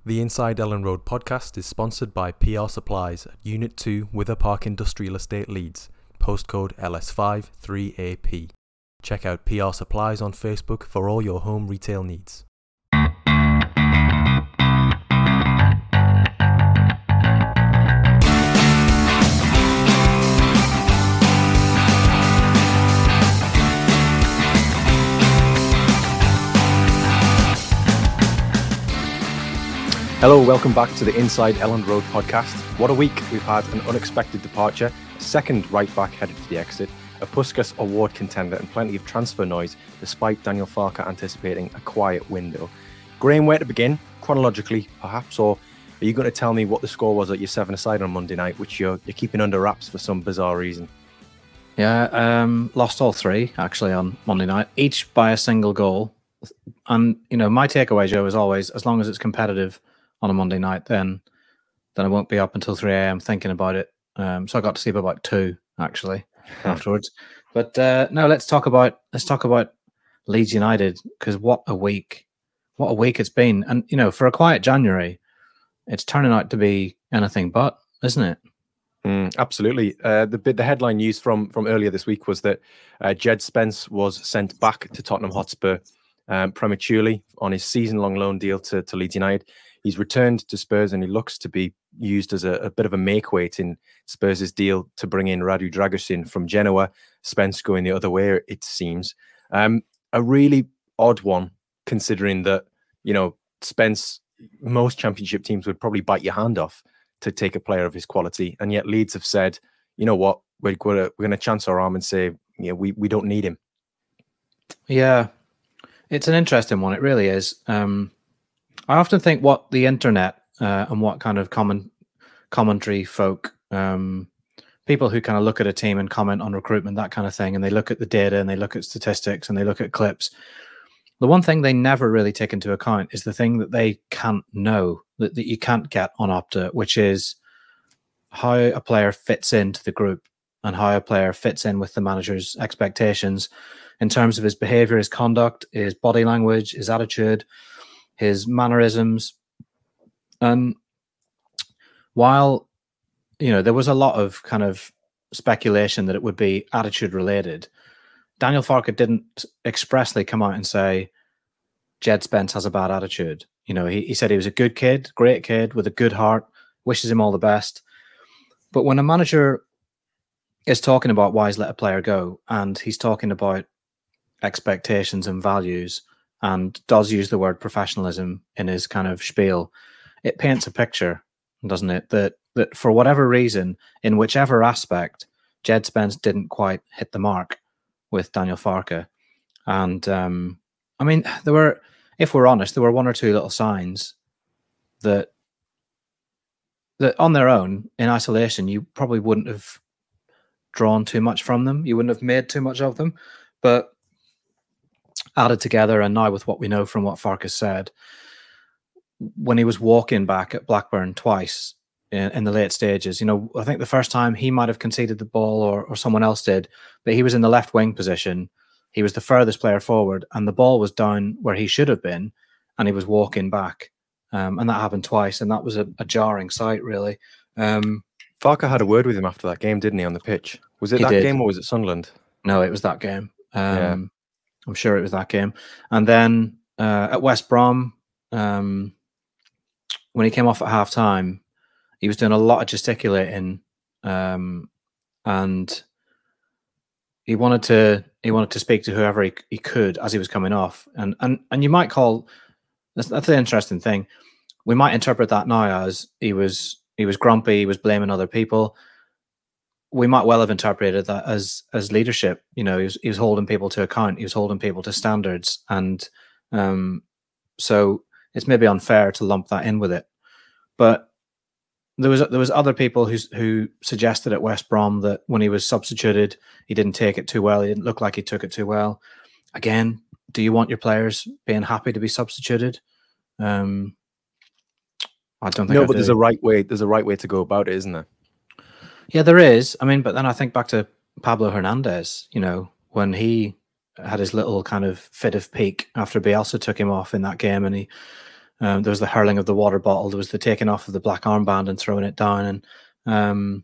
The Inside Ellen Road podcast is sponsored by PR Supplies at Unit 2 Wither Park Industrial Estate, Leeds, postcode LS5 3AP. Check out PR Supplies on Facebook for all your home retail needs. Hello, welcome back to the Inside Ellen Road podcast. What a week. We've had an unexpected departure, a second right back headed for the exit, a Puskas Award contender and plenty of transfer noise despite Daniel Farke anticipating a quiet window. Graham, where to begin? Chronologically, perhaps, or are you going to tell me what the score was at your 7-a-side on Monday night, which you're keeping under wraps for some bizarre reason? Yeah, lost all three, actually, on Monday night, each by a single goal. And, you know, my takeaway, Joe, is always, as long as it's competitive on a Monday night, then I won't be up until 3 a.m. thinking about it. So I got to sleep about 2 actually afterwards. But no, let's talk about Leeds United, because what a week it's been. And you know, for a quiet January, it's turning out to be anything but, isn't it? Absolutely. The headline news from earlier this week was that Jed Spence was sent back to Tottenham Hotspur prematurely on his season-long loan deal to Leeds United. He's returned to Spurs and he looks to be used as a bit of a make-weight in Spurs' deal to bring in Radu Dragusin from Genoa, Spence going the other way, it seems. A really odd one, considering that, you know, Spence, most championship teams would probably bite your hand off to take a player of his quality. And yet Leeds have said, you know what, we're going to chance our arm and say, yeah, we don't need him. Yeah, it's an interesting one. It really is. I often think what the internet and what kind of commentary folk, people who kind of look at a team and comment on recruitment, that kind of thing, and they look at the data and they look at statistics and they look at clips. The one thing they never really take into account is the thing that they can't know, that you can't get on Opta, which is how a player fits into the group and how a player fits in with the manager's expectations in terms of his behavior, his conduct, his body language, his attitude, his mannerisms. And while, you know, there was a lot of kind of speculation that it would be attitude related, Daniel Farke didn't expressly come out and say Jed Spence has a bad attitude. You know, he said he was a good kid, great kid with a good heart, wishes him all the best. But when a manager is talking about why he's let a player go and he's talking about expectations and values and does use the word professionalism in his kind of spiel, it paints a picture, doesn't it? That for whatever reason, in whichever aspect, Jed Spence didn't quite hit the mark with Daniel Farke. And I mean, there were, if we're honest, there were one or two little signs that on their own, in isolation, you probably wouldn't have drawn too much from them. You wouldn't have made too much of them. But added together, and now with what we know from what Farke said, when he was walking back at Blackburn twice in the late stages, you know, I think the first time he might have conceded the ball or someone else did, but he was in the left wing position. He was the furthest player forward and the ball was down where he should have been and he was walking back. And that happened twice, and that was a jarring sight, really. Farke had a word with him after that game, didn't he, on the pitch? Was it that game or was it Sunderland? No, it was that game. I'm sure it was that game. And then at West Brom, when he came off at half time, he was doing a lot of gesticulating, and he wanted to speak to whoever he could as he was coming off. And you might call that's the interesting thing. We might interpret that now as he was grumpy, he was blaming other people. We might well have interpreted that as leadership. You know, he was holding people to account. He was holding people to standards. And so it's maybe unfair to lump that in with it. But there was other people who suggested at West Brom that when he was substituted, he didn't take it too well. He didn't look like he took it too well. Again, do you want your players being happy to be substituted? I don't think no, but there's a right way. There's a right way to go about it, isn't there? Yeah, there is. I mean, but then I think back to Pablo Hernandez, you know, when he had his little kind of fit of pique after Bielsa took him off in that game and he There was the hurling of the water bottle. There was the taking off of the black armband and throwing it down. And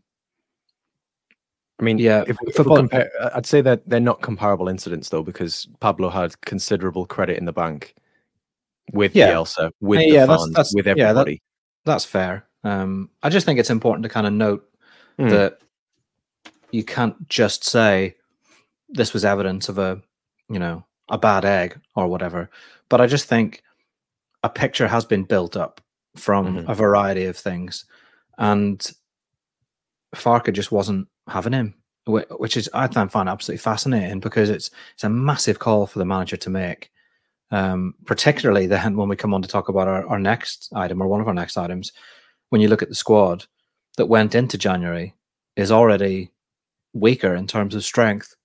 I mean, yeah, if we compare, I'd say that they're not comparable incidents though, because Pablo had considerable credit in the bank with Bielsa, with the fans, with everybody. That's fair. I just think it's important to kind of note that you can't just say this was evidence of a bad egg or whatever. But I just think a picture has been built up from a variety of things, and Farke just wasn't having him, which is I find absolutely fascinating, because it's a massive call for the manager to make, particularly then when we come on to talk about our next item, or one of our next items. When you look at the squad that went into January, is already weaker in terms of strength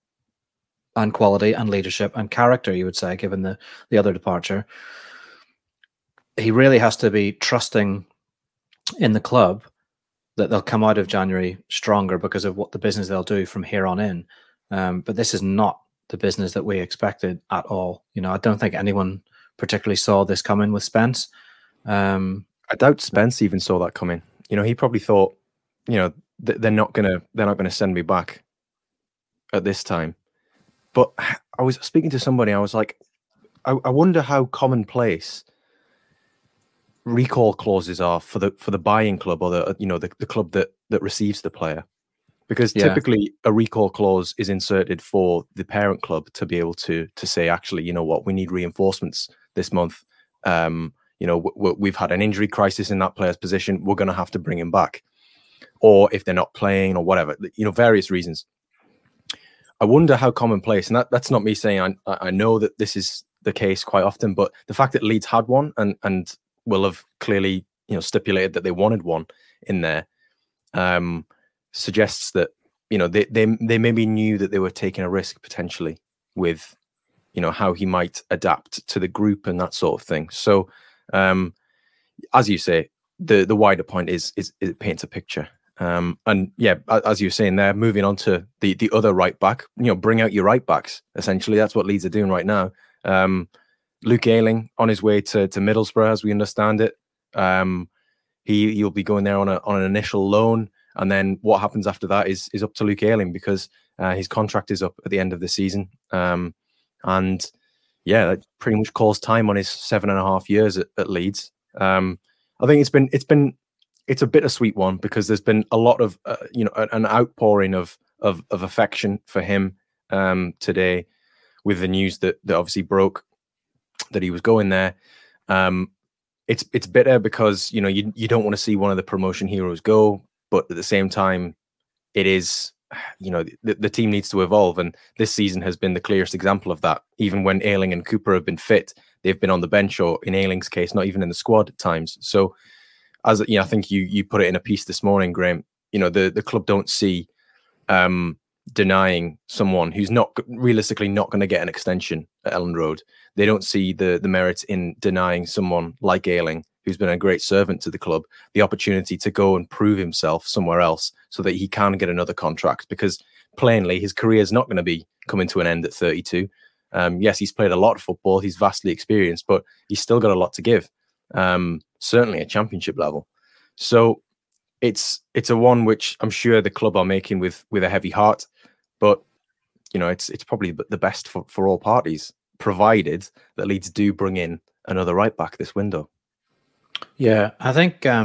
and quality and leadership and character, you would say, given the other departure. He really has to be trusting in the club that they'll come out of January stronger because of what the business they'll do from here on in. But this is not the business that we expected at all. I don't think anyone particularly saw this coming with Spence. I doubt Spence even saw that coming. He probably thought, they're not gonna send me back at this time. But I was speaking to somebody. I was like, I wonder how commonplace recall clauses are for the buying club, or the club that receives the player, because typically a recall clause is inserted for the parent club to be able to say, actually, you know what, we need reinforcements this month. We've had an injury crisis in that player's position. We're going to have to bring him back, or if they're not playing or whatever, various reasons. I wonder how commonplace, and that's not me saying I know that this is the case quite often, but the fact that Leeds had one and will have clearly stipulated that they wanted one in there suggests that they maybe knew that they were taking a risk potentially with how he might adapt to the group and that sort of thing. So as you say, the wider point is it paints a picture. And yeah, as you're saying there, moving on to the other right back, bring out your right backs. Essentially, that's what Leeds are doing right now. Luke Ayling on his way to Middlesbrough, as we understand it. He'll be going there on an initial loan, and then what happens after that is up to Luke Ayling, because his contract is up at the end of the season. And yeah, that pretty much calls time on his 7.5 years at Leeds. I think it's a bittersweet one, because there's been a lot of an outpouring of affection for him today, with the news that obviously broke that he was going there. It's bitter because you don't want to see one of the promotion heroes go, but at the same time, it is the team needs to evolve, and this season has been the clearest example of that. Even when Ayling and Cooper have been fit, they've been on the bench, or in Ayling's case, not even in the squad at times. So, as I think you put it in a piece this morning, Graham, the club don't see denying someone who's realistically not going to get an extension at Elland Road. They don't see the merit in denying someone like Ayling, who's been a great servant to the club, the opportunity to go and prove himself somewhere else so that he can get another contract, because plainly his career is not going to be coming to an end at 32. Yes, he's played a lot of football. He's vastly experienced, but he's still got a lot to give. Certainly at championship level. So it's a one which I'm sure the club are making with a heavy heart, but it's probably the best for all parties, provided that Leeds do bring in another right back this window. Yeah, I think there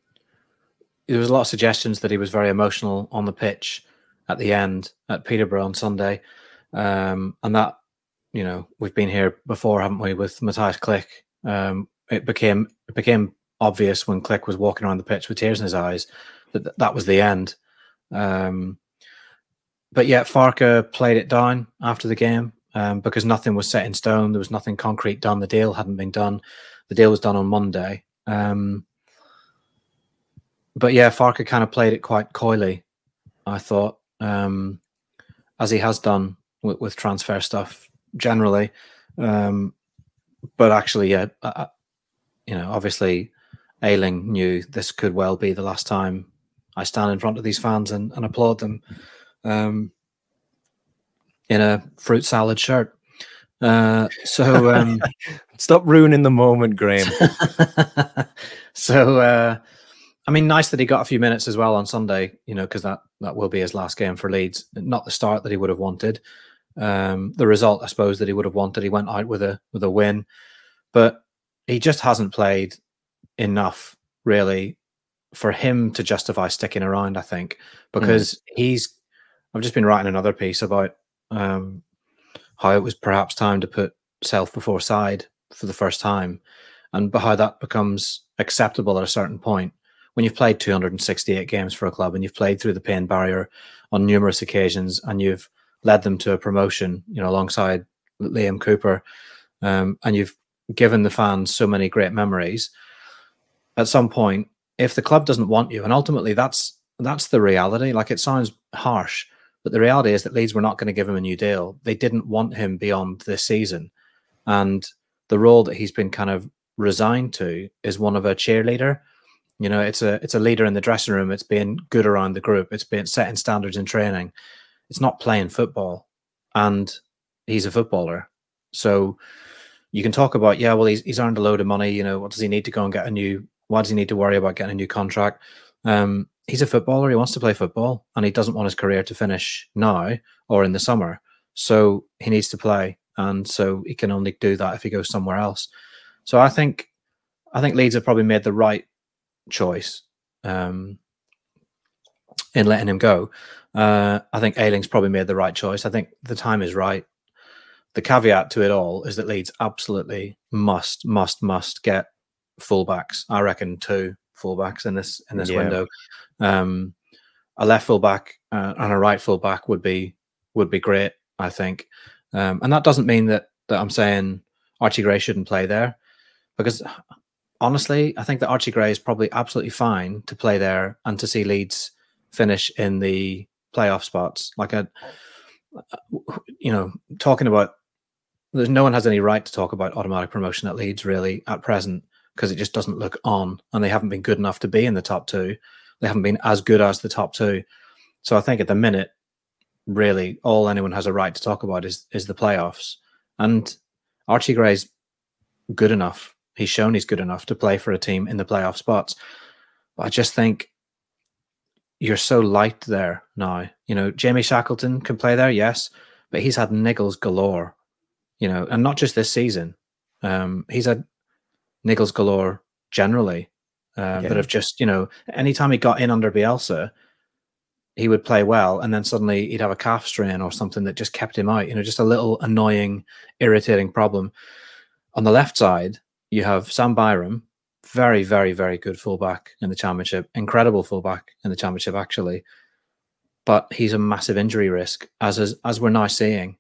was a lot of suggestions that he was very emotional on the pitch at the end at Peterborough on Sunday, and that we've been here before, haven't we, with Matthias Klich. It became obvious when Klich was walking around the pitch with tears in his eyes that was the end. But yet Farke played it down after the game because nothing was set in stone. There was nothing concrete done. The deal hadn't been done. The deal was done on Monday. But yeah, Farke kind of played it quite coyly, I thought, as he has done with transfer stuff generally. But actually, yeah, obviously Ayling knew this could well be the last time I stand in front of these fans and applaud them in a fruit salad shirt. So Stop ruining the moment, Graham. So, I mean, nice that he got a few minutes as well on Sunday, because that will be his last game for Leeds. Not the start that he would have wanted. The result, I suppose, that he would have wanted. He went out with a win, but he just hasn't played enough, really, for him to justify sticking around, I think, because I've just been writing another piece about how it was perhaps time to put self before side for the first time, and how that becomes acceptable at a certain point when you've played 268 games for a club and you've played through the pain barrier on numerous occasions and you've led them to a promotion, alongside Liam Cooper, and you've given the fans so many great memories. At some point, if the club doesn't want you, and ultimately that's the reality. Like, it sounds harsh, but the reality is that Leeds were not going to give him a new deal. They didn't want him beyond this season, and the role that he's been kind of resigned to is one of a cheerleader. It's a leader in the dressing room. It's being good around the group. It's being setting standards in training. It's not playing football, and he's a footballer. So you can talk about, he's earned a load of money. What does he need to go and get why does he need to worry about getting a new contract? He's a footballer. He wants to play football, and he doesn't want his career to finish now or in the summer. So he needs to play, and so he can only do that if he goes somewhere else. So I think Leeds have probably made the right choice in letting him go. I think Ayling's probably made the right choice. I think the time is right. The caveat to it all is that Leeds absolutely must get fullbacks. I reckon 2 fullbacks in this window. A left fullback and a right fullback would be great, I think. And that doesn't mean that I'm saying Archie Gray shouldn't play there, because honestly, I think that Archie Gray is probably absolutely fine to play there and to see Leeds finish in the playoff spots. Like, talking about, no one has any right to talk about automatic promotion at Leeds really at present, because it just doesn't look on, and they haven't been good enough to be in the top 2. They haven't been as good as the top 2. So I think at the minute, really, all anyone has a right to talk about is the playoffs. And Archie Gray's good enough. He's shown he's good enough to play for a team in the playoff spots. But I just think you're so light there now. Jamie Shackleton can play there, yes, but he's had niggles galore, and not just this season. He's had niggles galore generally that have just, anytime he got in under Bielsa, he would play well, and then suddenly he'd have a calf strain or something that just kept him out, just a little annoying, irritating problem. On the left side, you have Sam Byram, very, very, very good fullback in the Championship, incredible fullback in the Championship, actually. But he's a massive injury risk, as we're now seeing.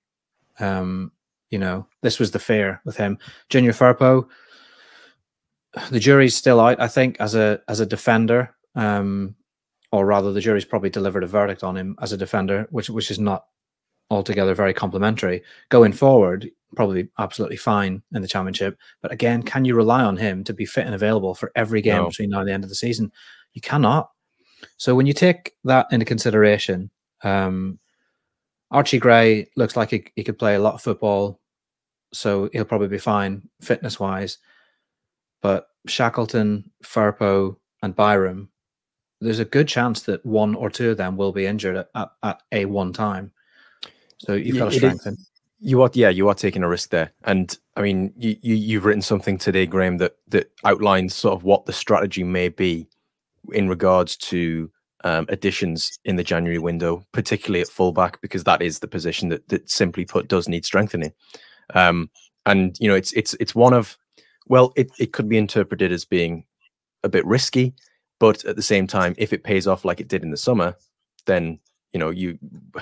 This was the fear with him. Junior Firpo, the jury's still out, I think, as a defender, or rather, the jury's probably delivered a verdict on him as a defender, which is not altogether very complimentary. Going forward, probably absolutely fine in the Championship. But again, can you rely on him to be fit and available for every game between now and the end of the season? You cannot. So when you take that into consideration, Archie Gray looks like he could play a lot of football, so he'll probably be fine fitness-wise. But Shackleton, Firpo, and Byram, there's a good chance that 1 or 2 of them will be injured at a one time. So you've got to strengthen. You are taking a risk there. And I mean, you've written something today, Graham, that outlines sort of what the strategy may be in regards to additions in the January window, particularly at fullback, because that is the position that simply put does need strengthening. And it's one of, well, it could be interpreted as being a bit risky, but at the same time, if it pays off like it did in the summer, then you're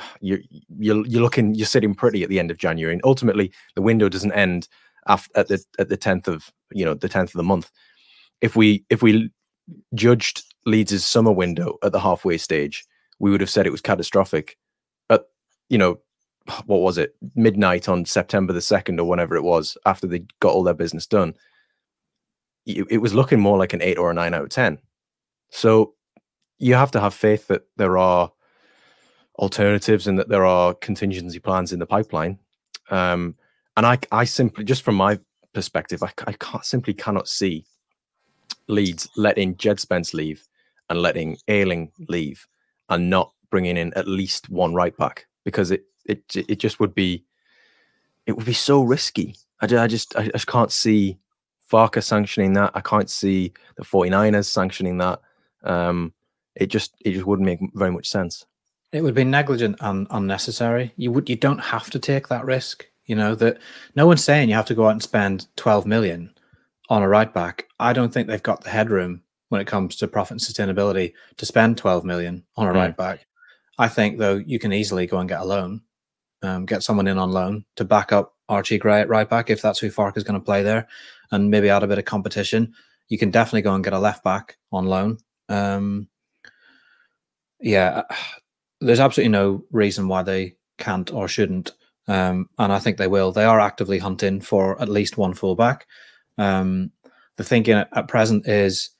sitting pretty at the end of January, and ultimately the window doesn't end at the 10th of the 10th of the month. If we judged Leeds' summer window at the halfway stage, we would have said it was catastrophic. At what was it, midnight on September the 2nd or whenever it was, after they got all their business done, it was looking more like an 8 or a 9 out of 10. So you have to have faith that there are alternatives and that there are contingency plans in the pipeline. And I simply, just from my perspective, I simply cannot see Leeds letting Jed Spence leave and letting Ayling leave and not bringing in at least one right back, because it just would be so risky. I just can't see Farke sanctioning that. I can't see the 49ers sanctioning that. It just wouldn't make very much sense. It would be negligent and unnecessary. You don't have to take that risk. That no one's saying you have to go out and spend 12 million on a right back. I don't think they've got the headroom when it comes to profit and sustainability to spend 12 million on a right back. I think, though, you can easily go and get a loan, get someone in on loan to back up Archie Gray at right back if that's who Farke is going to play there, and maybe add a bit of competition. You can definitely go and get a left back on loan. There's absolutely no reason why they can't or shouldn't, and I think they will. They are actively hunting for at least one fullback. The thinking at present is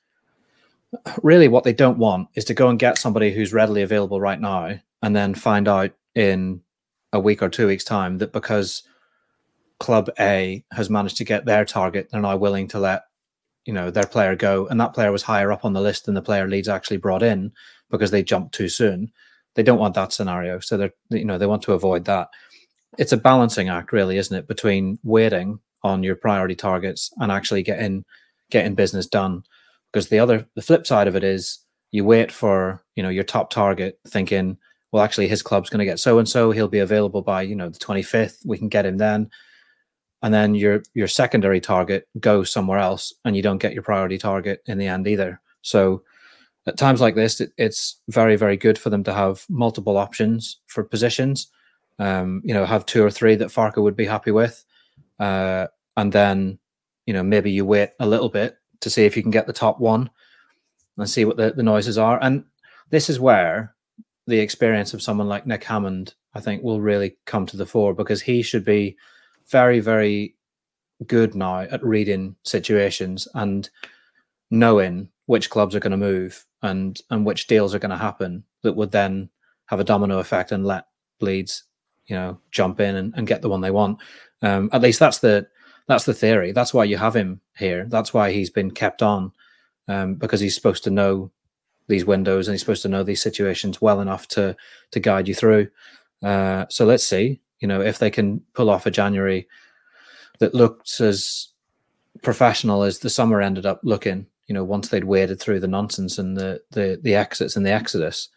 really what they don't want is to go and get somebody who's readily available right now and then find out in a week or 2 weeks' time that because Club A has managed to get their target, they're now willing to let their player go, and that player was higher up on the list than the player Leeds actually brought in because they jumped too soon. They don't want that scenario, so they want to avoid that. It's a balancing act, really, isn't it, between waiting on your priority targets and actually getting business done. Because the flip side of it is you wait for your top target, thinking, well, actually his club's going to get so and so, he'll be available by the 25th. We can get him then. And then your secondary target goes somewhere else, and you don't get your priority target in the end either. So at times like this, it's very, very good for them to have multiple options for positions. Have 2 or 3 that Farke would be happy with, and then maybe you wait a little bit to see if you can get the top one and see what the noises are. And this is where the experience of someone like Nick Hammond, I think, will really come to the fore, because he should be very, very good now at reading situations and knowing which clubs are going to move and which deals are going to happen that would then have a domino effect and let Leeds, jump in and get the one they want. At least that's the theory. That's why you have him here. That's why he's been kept on, because he's supposed to know these windows and he's supposed to know these situations well enough to guide you through. So let's see, if they can pull off a January that looks as professional as the summer ended up looking, once they'd waded through the nonsense and the exits and the exodus.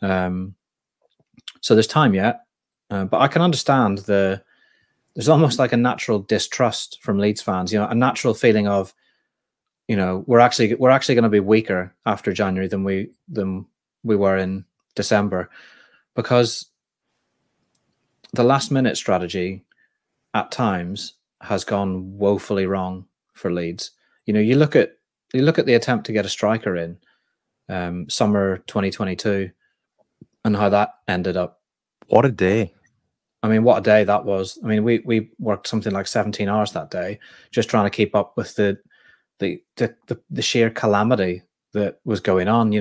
So there's time yet, but I can understand there's almost like a natural distrust from Leeds fans, a natural feeling of, we're actually going to be weaker after January than we were in December, because the last minute strategy at times has gone woefully wrong for Leeds. You look at the attempt to get a striker in summer 2022 and how that ended up. What a day. I mean, what a day that was. I mean, we worked something like 17 hours that day just trying to keep up with the sheer calamity that was going on.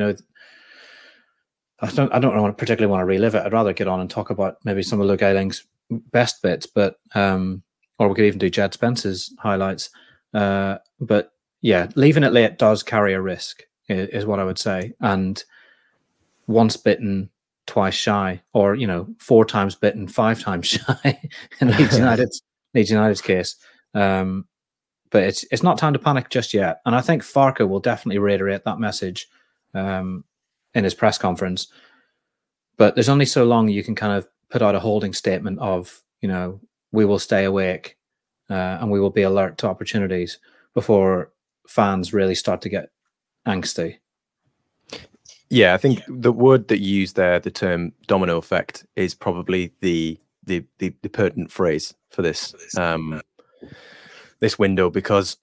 I don't particularly want to relive it. I'd rather get on and talk about maybe some of Luke Ayling's best bits, but or we could even do Jed Spence's highlights. But yeah, leaving it late does carry a risk, is what I would say. And once bitten, twice shy, or 4 times bitten, 5 times shy in Leeds United's case. But it's not time to panic just yet. And I think Farke will definitely reiterate that message in his press conference. But there's only so long you can kind of put out a holding statement of, we will stay awake and we will be alert to opportunities before fans really start to get angsty. Yeah, I think the word that you used there, the term domino effect, is probably the pertinent phrase for this this window, because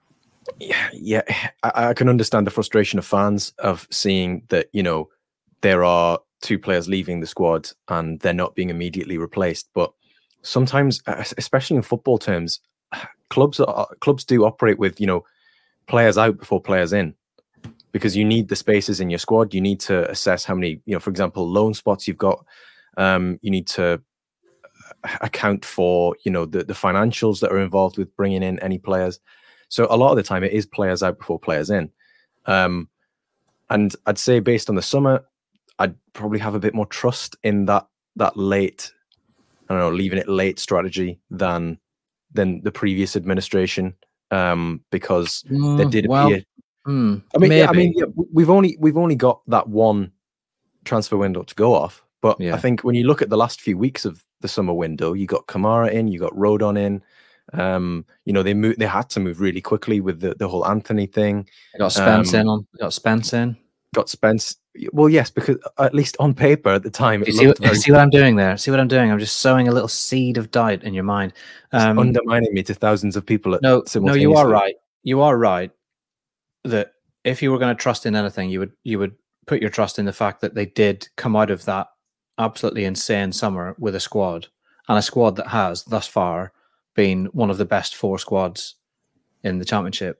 I can understand the frustration of fans of seeing that, there are 2 players leaving the squad and they're not being immediately replaced. But sometimes, especially in football terms, clubs do operate with, players out before players in, because you need the spaces in your squad. You need to assess how many, for example, loan spots you've got. You need to account for, you know, the financials that are involved with bringing in any players. So a lot of the time it is players out before players in. And I'd say based on the summer, I'd probably have a bit more trust in that late, I don't know, leaving it late strategy than the previous administration, because there did appear. We've only got that one transfer window to go off, but I think when you look at the last few weeks of the summer window, you got Kamara in, you got Rodon in. You know, they had to move really quickly with the whole Anthony thing. They got Spence in. Got Spence in. Got Spence. Well, yes, because at least on paper at the time, see what I'm doing there. See what I'm doing. I'm just sowing a little seed of doubt in your mind, undermining me to thousands of people. No, you are right. You are right that if you were going to trust in anything, you would put your trust in the fact that they did come out of that absolutely insane summer with a squad, and a squad that has thus far been one of the best 4 squads in the championship.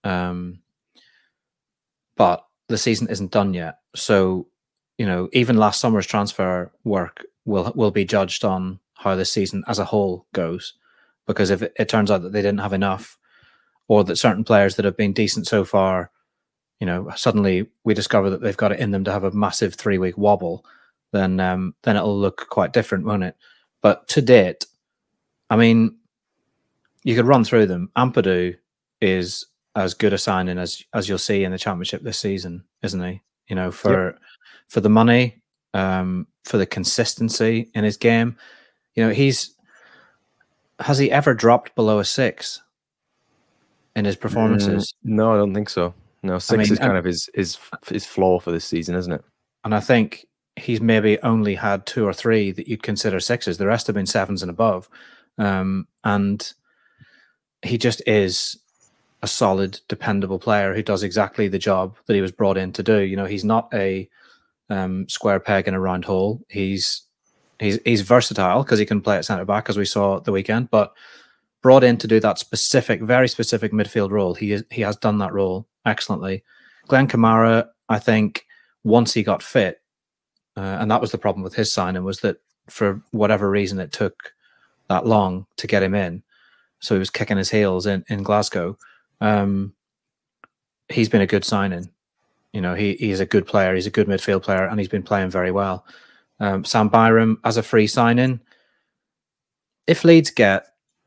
But the season isn't done yet. So, you know, even last summer's transfer work will be judged on how the season as a whole goes. Because if it turns out that they didn't have enough, or that certain players that have been decent so far, you know, suddenly we discover that they've got it in them to have a massive 3-week wobble, then it'll look quite different, won't it? But to date, I mean, you could run through them. Ampadu is as good a signing as you'll see in the championship this season, isn't he? You know, for the money, for the consistency in his game. You know, has he ever dropped below a 6 in his performances? No, I don't think so. No, 6 is kind of his floor for this season, isn't it? And I think he's maybe only had 2 or 3 that you'd consider 6s. The rest have been 7s and above. And he just is a solid, dependable player who does exactly the job that he was brought in to do. You know, he's not a square peg in a round hole. He's versatile because he can play at centre back, as we saw at the weekend, but brought in to do that very specific midfield role. He has done that role excellently. Glenn Kamara, I think, once he got fit, and that was the problem with his signing, was that for whatever reason it took that long to get him in. So he was kicking his heels in Glasgow. He's been a good signing. You know, he's a good player. He's a good midfield player, and he's been playing very well. Sam Byram as a free signing. If Leeds get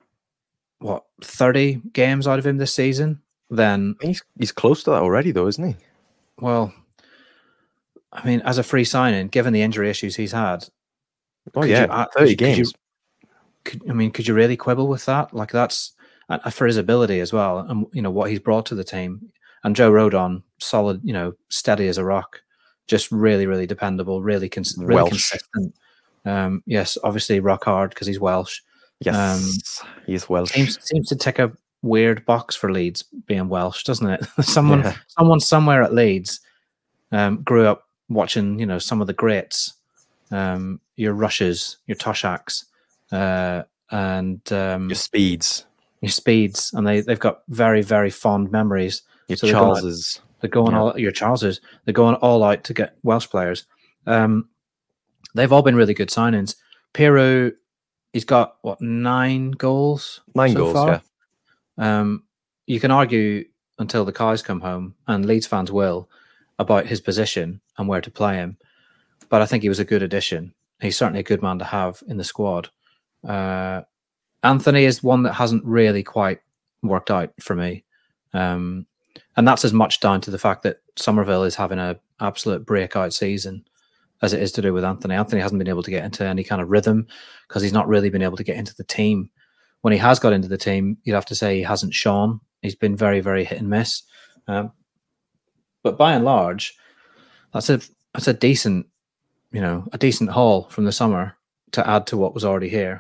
30 games out of him this season, then he's close to that already, though, isn't he? Well, I mean, as a free signing, given the injury issues he's had, 30 games. Could you really quibble with that? Like, that's for his ability as well, and you know what he's brought to the team. And Joe Rodon, solid, you know, steady as a rock, just really, really dependable, really consistent. Yes, obviously rock hard because he's Welsh. Yes, he's Welsh. Seems to tick a weird box for Leeds being Welsh, doesn't it? Someone somewhere at Leeds grew up watching, you know, some of the greats, your Rushes, your Toshaks, and your Speeds, and they've got very, very fond memories. Your Charleses. They're going all out to get Welsh players. They've all been really good signings. Piero, he's got 9 goals? 9 goals, far? Yeah. You can argue until the cows come home, and Leeds fans will, about his position and where to play him. But I think he was a good addition. He's certainly a good man to have in the squad. Anthony is one that hasn't really quite worked out for me. And that's as much down to the fact that Somerville is having an absolute breakout season as it is to do with Anthony. Anthony hasn't been able to get into any kind of rhythm because he's not really been able to get into the team. When he has got into the team, you'd have to say he hasn't shone. He's been very, very hit and miss. But by and large, that's a decent, you know, a decent haul from the summer to add to what was already here.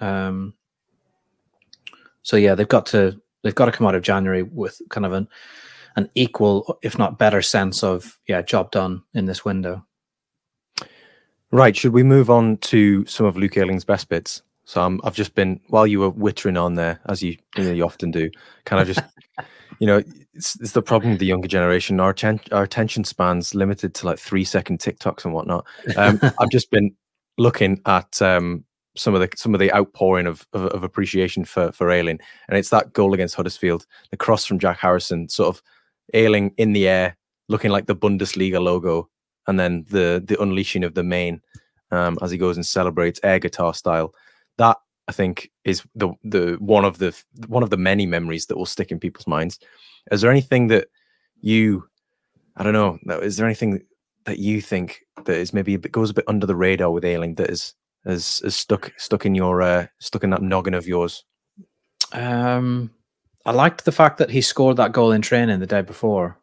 So yeah, they've got to come out of January with kind of an equal, if not better, sense of job done in this window. Right. Should we move on to some of Luke Ayling's best bits? So I've just been, while you were wittering on there, as you often do, kind of just, you know, it's the problem with the younger generation. Our attention span's limited to like 3-second TikToks and whatnot. I've just been looking at some of the outpouring of appreciation for Ayling, and it's that goal against Huddersfield, the cross from Jack Harrison, sort of Ayling in the air, looking like the Bundesliga logo, and then the unleashing of the mane as he goes and celebrates air guitar style. That, I think, is the one of the many memories that will stick in people's minds. Is there anything that I don't know, is there anything that you think that is maybe goes a bit under the radar with Ayling that is stuck in that noggin of yours? I liked the fact that he scored that goal in training the day before.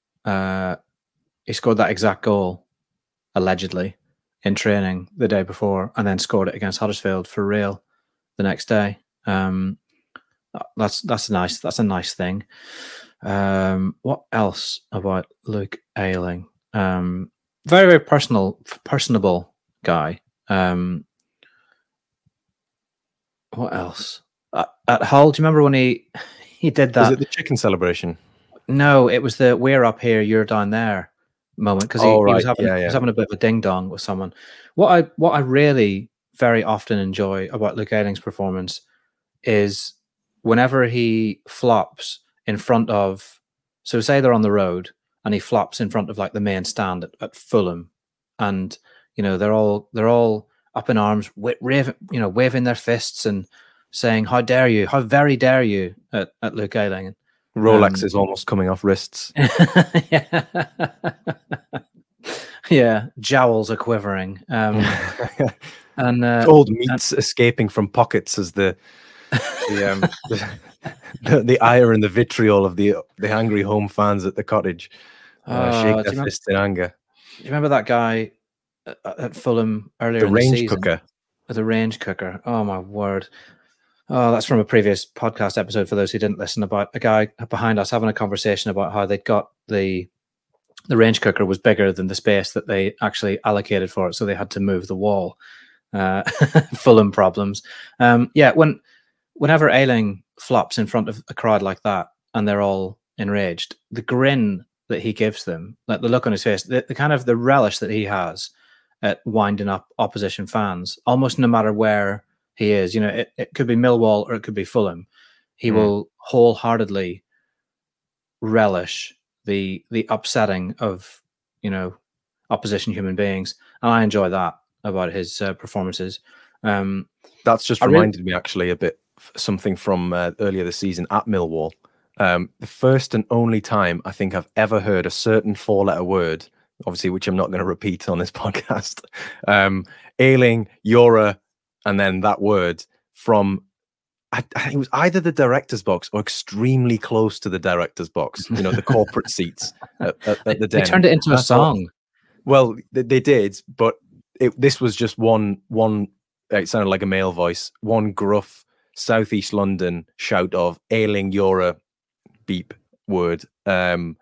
He scored that exact goal, allegedly, in training the day before, and then scored it against Huddersfield for real the next day. That's a nice thing. What else about Luke Ayling? Very, very personable guy. What else? At Hull, do you remember when he did that? Was it the chicken celebration? No, it was the "we're up here, you're down there" moment, because he was having a bit of a ding dong with someone. What I really very often enjoy about Luke Ayling's performance is whenever he flops in front of, so say they're on the road and he flops in front of like the main stand at Fulham, and they're all up in arms, waving their fists and saying how very dare you at Luke Ayling. Rolex is almost coming off wrists. Yeah, jowls are quivering. And cold meats escaping from pockets as the ire and the vitriol of the angry home fans at the Cottage shake their fists in anger. Do you remember that guy at Fulham earlier in the season? The range cooker. Oh my word. Oh, that's from a previous podcast episode for those who didn't listen, about a guy behind us having a conversation about how they'd got the range cooker was bigger than the space that they actually allocated for it, so they had to move the wall. Fulham problems. Whenever Ayling flops in front of a crowd like that and they're all enraged, the grin that he gives them, like the look on his face, the kind of the relish that he has at winding up opposition fans, almost no matter where he is. It could be Millwall or it could be Fulham. He will wholeheartedly relish the upsetting of opposition human beings, and I enjoy that about his performances. That's just reminded me actually a bit something from earlier this season at Millwall. The first and only time I think I've ever heard a certain 4-letter word, obviously, which I'm not going to repeat on this podcast. Ayling, Yora, and then that word from, I think it was either the director's box or extremely close to the director's box, the corporate seats at the den. They turned it into a song. Well, they did, but this was just one, it sounded like a male voice, one gruff Southeast London shout of Ayling, Yora, beep word. And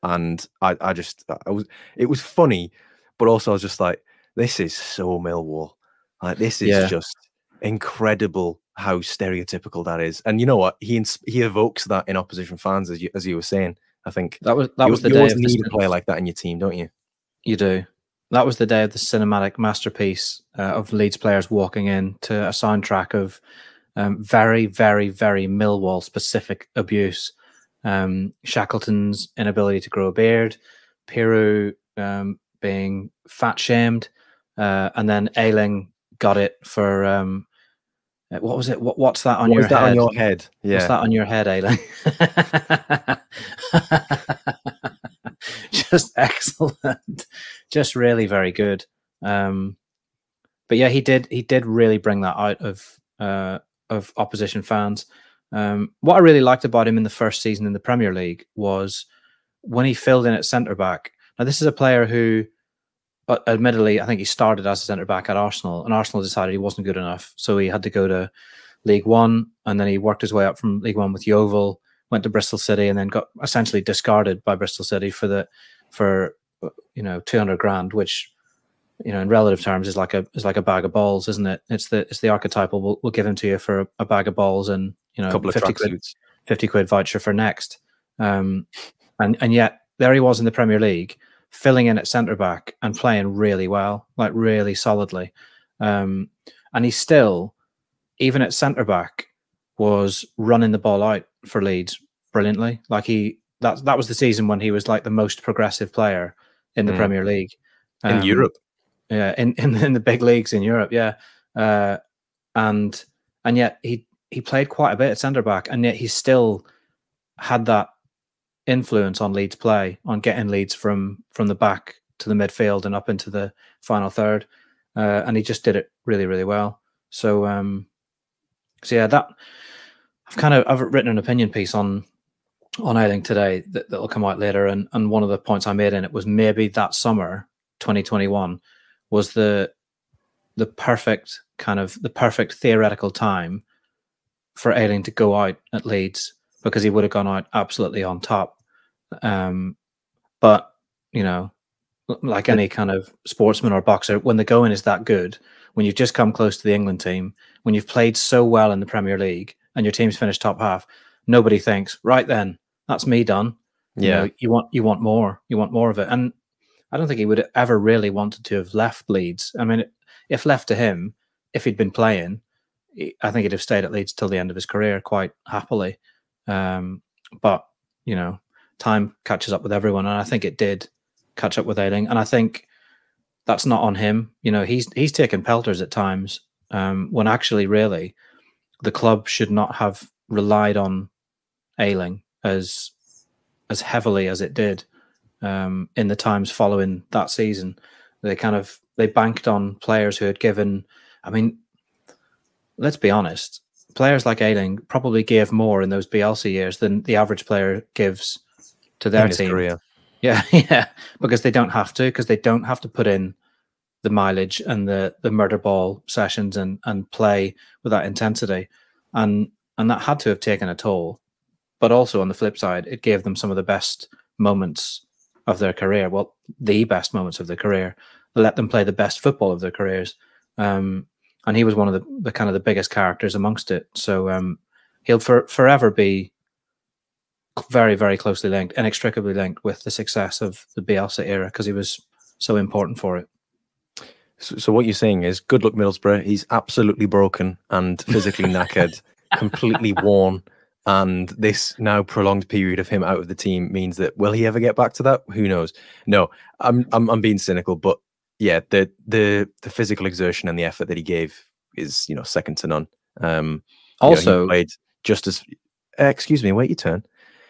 it was funny, but also I was just like, this is so Millwall. Like, this is just incredible how stereotypical that is. And you know what? He evokes that in opposition fans, as you were saying. I think that was the day. You always need a player like that in your team, don't you? You do. That was the day of the cinematic masterpiece of Leeds players walking in to a soundtrack of very, very, very Millwall specific abuse. Shackleton's inability to grow a beard, Piru being fat shamed, and then Ayling got it for what was it? What's that on your head? On your head? Yeah. What's that on your head, Ayling? Just excellent. Just really very good. But yeah, he did really bring that out of opposition fans. What I really liked about him in the first season in the Premier League was when he filled in at centre back. Now, this is a player who, admittedly, I think he started as a centre back at Arsenal, and Arsenal decided he wasn't good enough, so he had to go to League One, and then he worked his way up from League One with Yeovil, went to Bristol City, and then got essentially discarded by Bristol City for 200 grand, which in relative terms is like a bag of balls, isn't it? It's the archetypal. We'll give him to you for a bag of balls and a couple of 50 quid voucher for next. And yet there he was in the Premier League, filling in at centre back and playing really well, like really solidly. And and he still, even at centre back, was running the ball out for Leeds brilliantly. Like that was the season when he was like the most progressive player in the Premier League in Europe. Yeah, in the big leagues in Europe, yeah. And yet he played quite a bit at centre back, and yet he still had that influence on Leeds play, on getting Leeds from the back to the midfield and up into the final third. And he just did it really, really well. So yeah, that I've written an opinion piece on Ayling today that'll come out later, and one of the points I made in it was maybe that summer 2021 was the perfect theoretical time for Ayling to go out at Leeds, because he would have gone out absolutely on top. But like any kind of sportsman or boxer, when the going is that good, when you've just come close to the England team, when you've played so well in the Premier League and your team's finished top half, nobody thinks, right then, that's me done. Yeah, you want more. You want more of it. And I don't think he would have ever really wanted to have left Leeds. I mean, if left to him, if he'd been playing, I think he'd have stayed at Leeds till the end of his career quite happily. But time catches up with everyone, and I think it did catch up with Ayling. And I think that's not on him. He's taken pelters at times, when actually, really, the club should not have relied on Ayling as heavily as it did in the times following that season. They banked on players who had given. I mean, let's be honest. Players like Ayling probably gave more in those Bielsa years than the average player gives to their team. Career. Yeah, because they don't have to put in the mileage and the murder ball sessions and play with that intensity, and that had to have taken a toll. But also on the flip side, it gave them some of the best moments of their career. Well, the best moments of their career. Let them play the best football of their careers. And he was one of the kind of the biggest characters amongst it. So he'll forever be very, very closely linked, inextricably linked with the success of the Bielsa era, because he was so important for it. So what you're saying is, good luck Middlesbrough. He's absolutely broken and physically knackered, completely worn. And this now prolonged period of him out of the team means that, will he ever get back to that? Who knows? No, I'm being cynical, but yeah, the physical exertion and the effort that he gave is second to none. Also, he played just as. Excuse me, wait your turn.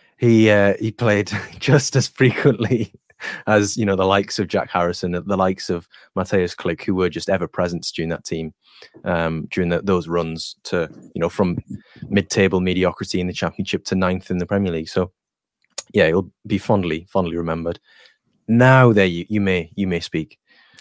He played just as frequently as the likes of Jack Harrison, the likes of Mateusz Klich, who were just ever present during that team, during those runs to from mid-table mediocrity in the Championship to 9th in the Premier League. So yeah, he'll be fondly remembered. Now there you may speak.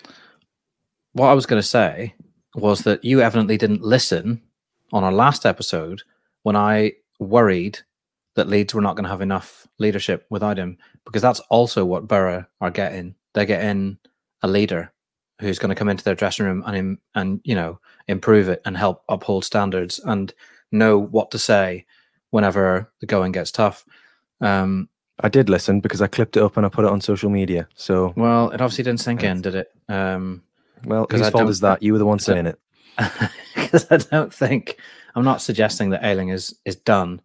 What I was going to say was that you evidently didn't listen on our last episode when I worried that Leeds were not going to have enough leadership without him, because that's also what Borough are getting. They're getting a leader who's going to come into their dressing room and improve it and help uphold standards and know what to say whenever the going gets tough. I did listen, because I clipped it up and I put it on social media. So well, it obviously didn't sink in, did it? Well, whose fault is that? You were the one saying it. Because I'm not suggesting that Ayling is done.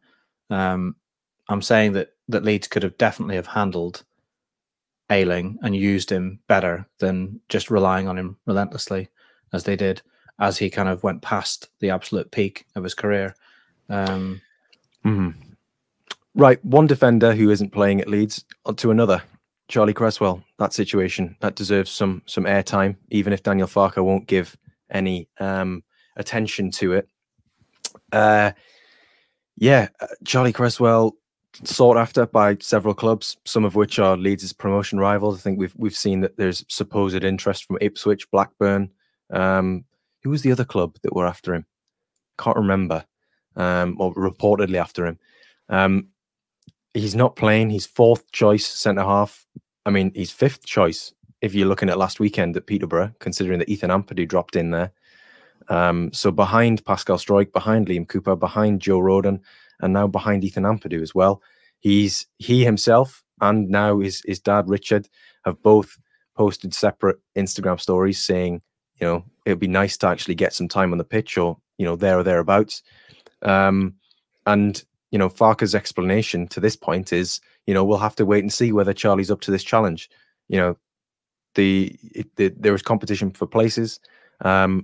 I'm saying that Leeds could have definitely have handled Ayling and used him better than just relying on him relentlessly as they did, as he kind of went past the absolute peak of his career. Right, one defender who isn't playing at Leeds to another. Charlie Cresswell, that situation, that deserves some airtime, even if Daniel Farke won't give any attention to it. Charlie Cresswell, sought after by several clubs, some of which are Leeds' promotion rivals. I think we've seen that there's supposed interest from Ipswich, Blackburn. Who was the other club that were after him? Can't remember. Or reportedly after him. He's not playing. He's 4th choice centre half. I mean, he's 5th choice if you're looking at last weekend at Peterborough, considering that Ethan Ampadu dropped in there. So behind Pascal Struijk, behind Liam Cooper, behind Joe Rodon, and now behind Ethan Ampadu as well. He himself and now his dad Richard have both posted separate Instagram stories saying, it'd be nice to actually get some time on the pitch, or there or thereabouts. And Farke's explanation to this point is, we'll have to wait and see whether Charlie's up to this challenge. There is competition for places, and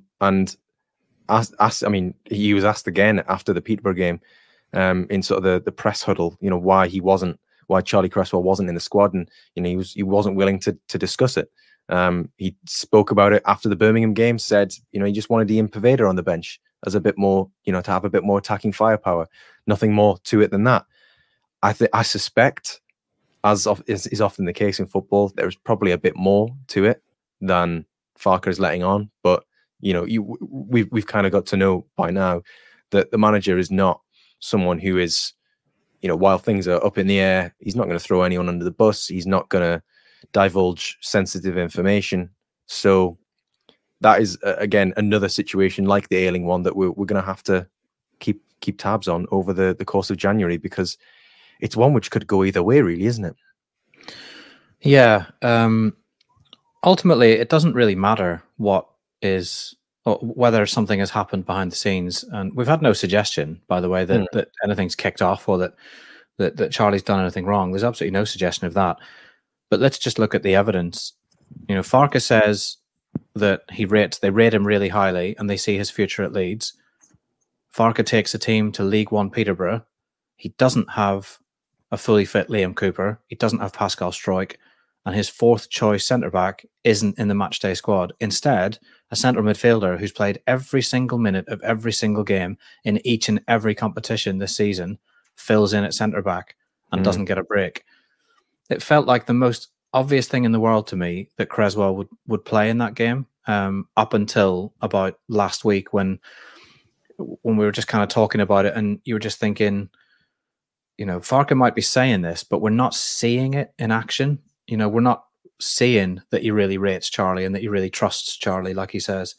he was asked again after the Peterborough game, in sort of the press huddle, why Charlie Cresswell wasn't in the squad, and he wasn't willing to discuss it. He spoke about it after the Birmingham game, said he just wanted Ian Pervader on the bench as a bit more, to have a bit more attacking firepower. Nothing more to it than that. I suspect, as is often the case in football, there's probably a bit more to it than Farke is letting on. But we've kind of got to know by now that the manager is not someone who is, while things are up in the air, he's not going to throw anyone under the bus. He's not going to divulge sensitive information. So that is again another situation like the Ayling one that we're going to have to keep tabs on over the course of January, because it's one which could go either way, really, isn't it? Yeah. Ultimately, it doesn't really matter what is, or whether something has happened behind the scenes. And we've had no suggestion, by the way, that anything's kicked off or that Charlie's done anything wrong. There's absolutely no suggestion of that. But let's just look at the evidence. Farke says that they rate him really highly and they see his future at Leeds. Farke takes a team to League One Peterborough. He doesn't have a fully fit Liam Cooper. He doesn't have Pascal Struijk. And his fourth choice centre-back isn't in the matchday squad. Instead, a central midfielder who's played every single minute of every single game in each and every competition this season fills in at centre-back and doesn't get a break. It felt like the most obvious thing in the world to me that Cresswell would play in that game, up until about last week when we were just kind of talking about it, and you were just thinking, Farke might be saying this, but we're not seeing it in action. We're not seeing that he really rates Charlie and that he really trusts Charlie, like he says.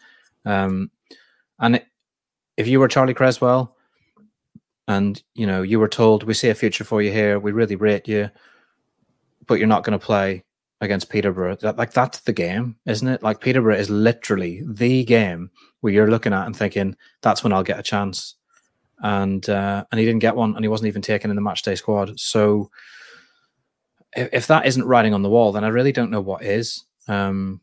If you were Charlie Cresswell and, you were told, we see a future for you here, we really rate you, but you're not going to play against Peterborough. That's the game, isn't it? Like, Peterborough is literally the game where you're looking at and thinking, that's when I'll get a chance. And he didn't get one, and he wasn't even taken in the matchday squad. So if that isn't writing on the wall, then I really don't know what is. And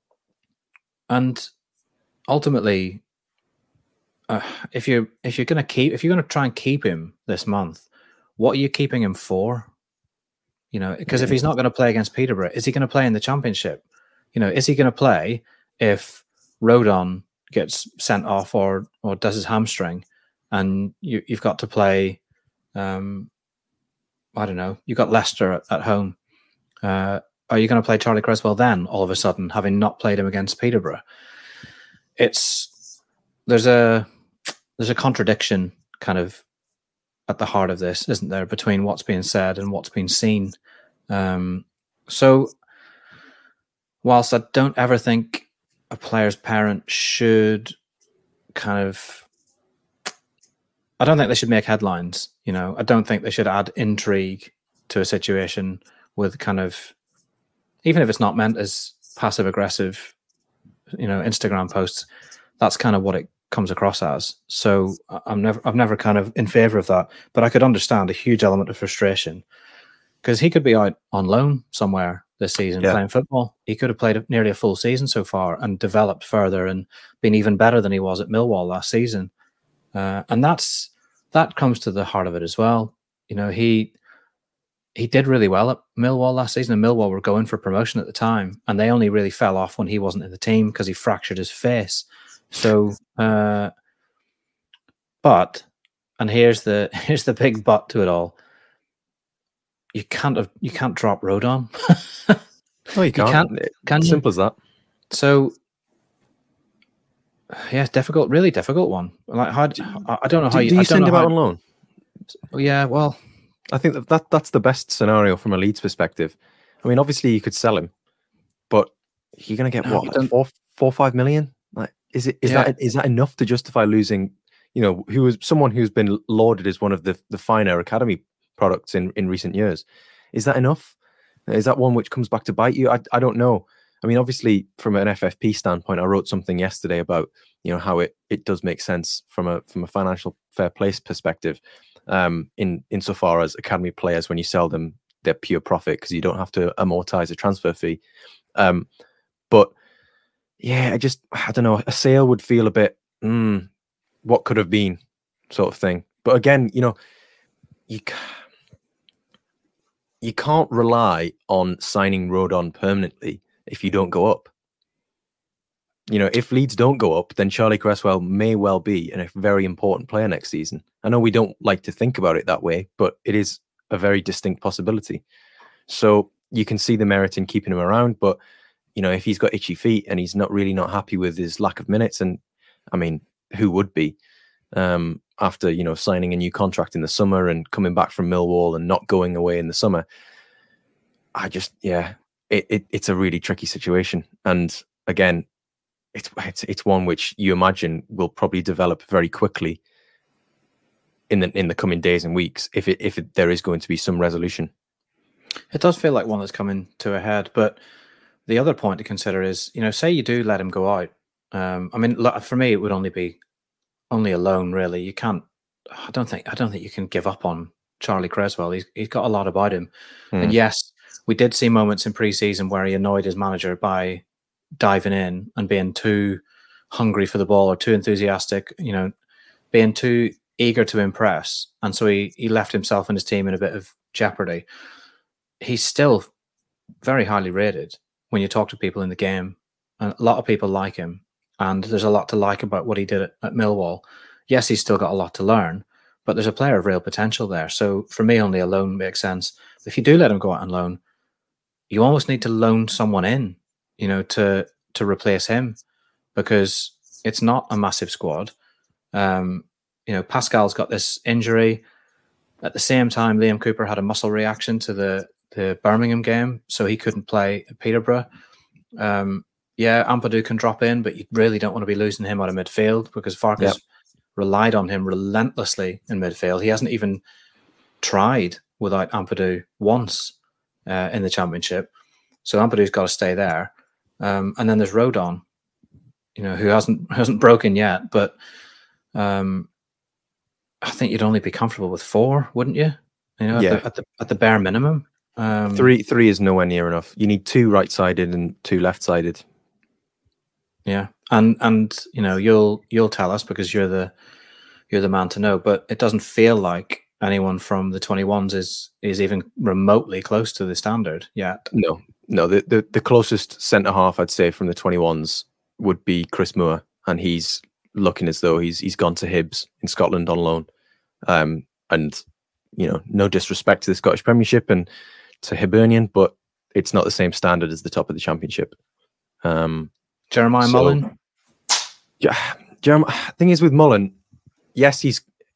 ultimately, if you're going to try and keep him this month, what are you keeping him for? Because if he's not going to play against Peterborough, is he going to play in the Championship? Is he going to play if Rodon gets sent off or does his hamstring, and you've got to play? I don't know. You've got Leicester at home. Are you going to play Charlie Cresswell then? All of a sudden, having not played him against Peterborough, there's a contradiction kind of at the heart of this, isn't there, between what's being said and what's being seen. So whilst I don't ever think a player's parent should I don't think they should make headlines. I don't think they should add intrigue to a situation with even if it's not meant as passive aggressive, Instagram posts. That's kind of what it comes across as. So I'm never kind of in favor of that, but I could understand a huge element of frustration because he could be out on loan somewhere this season playing football. He could have played nearly a full season so far and developed further and been even better than he was at Millwall last season. And that comes to the heart of it as well. He did really well at Millwall last season, and Millwall were going for promotion at the time, and they only really fell off when he wasn't in the team because he fractured his face. So, but, and here's the big but to it all. You can't drop Rodon. No, you can't. Can you? Simple as that. So, yeah, difficult, really difficult one. Like, I don't know how do you send him out on loan? Yeah, well, I think that's the best scenario from a Leeds perspective. I mean, obviously you could sell him, but you're going to get what, like 4 or 5 million? Like, is that enough to justify losing? Who was someone who's been lauded as one of the finer academy products in recent years? Is that enough? Is that one which comes back to bite you? I don't know. I mean, obviously, from an FFP standpoint, I wrote something yesterday about how it does make sense from a financial fair play perspective, insofar as academy players, when you sell them, they're pure profit because you don't have to amortize a transfer fee. But yeah, I don't know. A sale would feel a bit what could have been sort of thing. But again, you can't rely on signing Rodon permanently if you don't go up. If Leeds don't go up, then Charlie Cresswell may well be a very important player next season. I know we don't like to think about it that way, but it is a very distinct possibility. So you can see the merit in keeping him around, but if he's got itchy feet and he's not happy with his lack of minutes, and I mean, who would be after signing a new contract in the summer and coming back from Millwall and not going away in the summer? It's a really tricky situation, and again, it's one which you imagine will probably develop very quickly in the coming days and weeks if there is going to be some resolution. It does feel like one that's coming to a head, but the other point to consider is, say you do let him go out. I mean, for me, it would only be a loan, really. You can't. I don't think you can give up on Charlie Cresswell. He's got a lot about him, and yes, we did see moments in pre-season where he annoyed his manager by diving in and being too hungry for the ball or too enthusiastic, being too eager to impress. And so he left himself and his team in a bit of jeopardy. He's still very highly rated when you talk to people in the game. And a lot of people like him. And there's a lot to like about what he did at Millwall. Yes, he's still got a lot to learn, but there's a player of real potential there. So for me, only a loan makes sense. If you do let him go out on loan, you almost need to loan someone in, to replace him, because it's not a massive squad. Pascal's got this injury. At the same time, Liam Cooper had a muscle reaction to the Birmingham game, so he couldn't play at Peterborough. Ampadu can drop in, but you really don't want to be losing him out of midfield because Farkas relied on him relentlessly in midfield. He hasn't even tried without Ampadu once in the Championship. So Ampadu's got to stay there. And then there's Rodon, who hasn't broken yet, but I think you'd only be comfortable with 4, wouldn't you? At the bare minimum. 3 is nowhere near enough. You need 2 right-sided and 2 left-sided. Yeah, and you'll tell us because you're the man to know. But it doesn't feel like anyone from the 21s is even remotely close to the standard yet. No, the closest centre half I'd say from the 21s would be Chris Moore, and he's looking as though he's gone to Hibs in Scotland on loan. And no disrespect to the Scottish Premiership and to Hibernian, but it's not the same standard as the top of the Championship. Jeremiah Mullen. Yeah, thing is with Mullen, yes, he's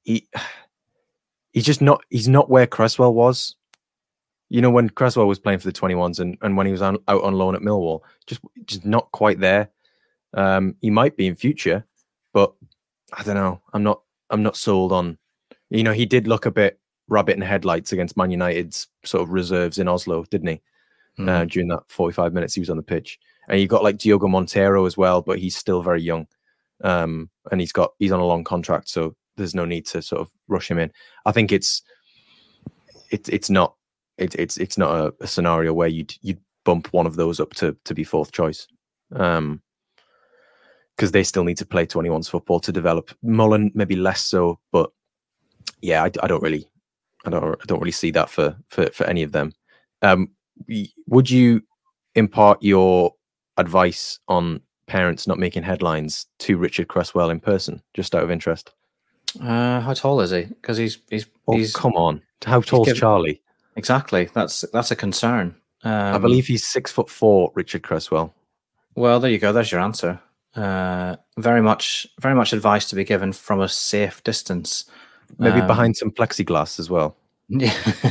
just not. He's not where Cresswell was. When Cresswell was playing for the 21s and when he was out on loan at Millwall, just not quite there. He might be in future, but I don't know. I'm not sold on. He did look a bit rabbit in headlights against Man United's sort of reserves in Oslo, didn't he? During that 45 minutes he was on the pitch. And you got like Diogo Montero as well, but he's still very young. And he's on a long contract, so there's no need to sort of rush him in. I think it's not a scenario where you'd bump one of those up to be 4th choice. Because they still need to play 21s football to develop. Mullen maybe less so, but yeah, I don't really see that for any of them. Would you impart your advice on parents not making headlines to Richard Cresswell in person, just out of interest? How tall is he? Because he's come on. How tall's Charlie? Exactly. That's a concern. I believe he's 6'4", Richard Cresswell. Well, there you go. There's your answer. Very much advice to be given from a safe distance. Maybe behind some plexiglass as well. Yeah,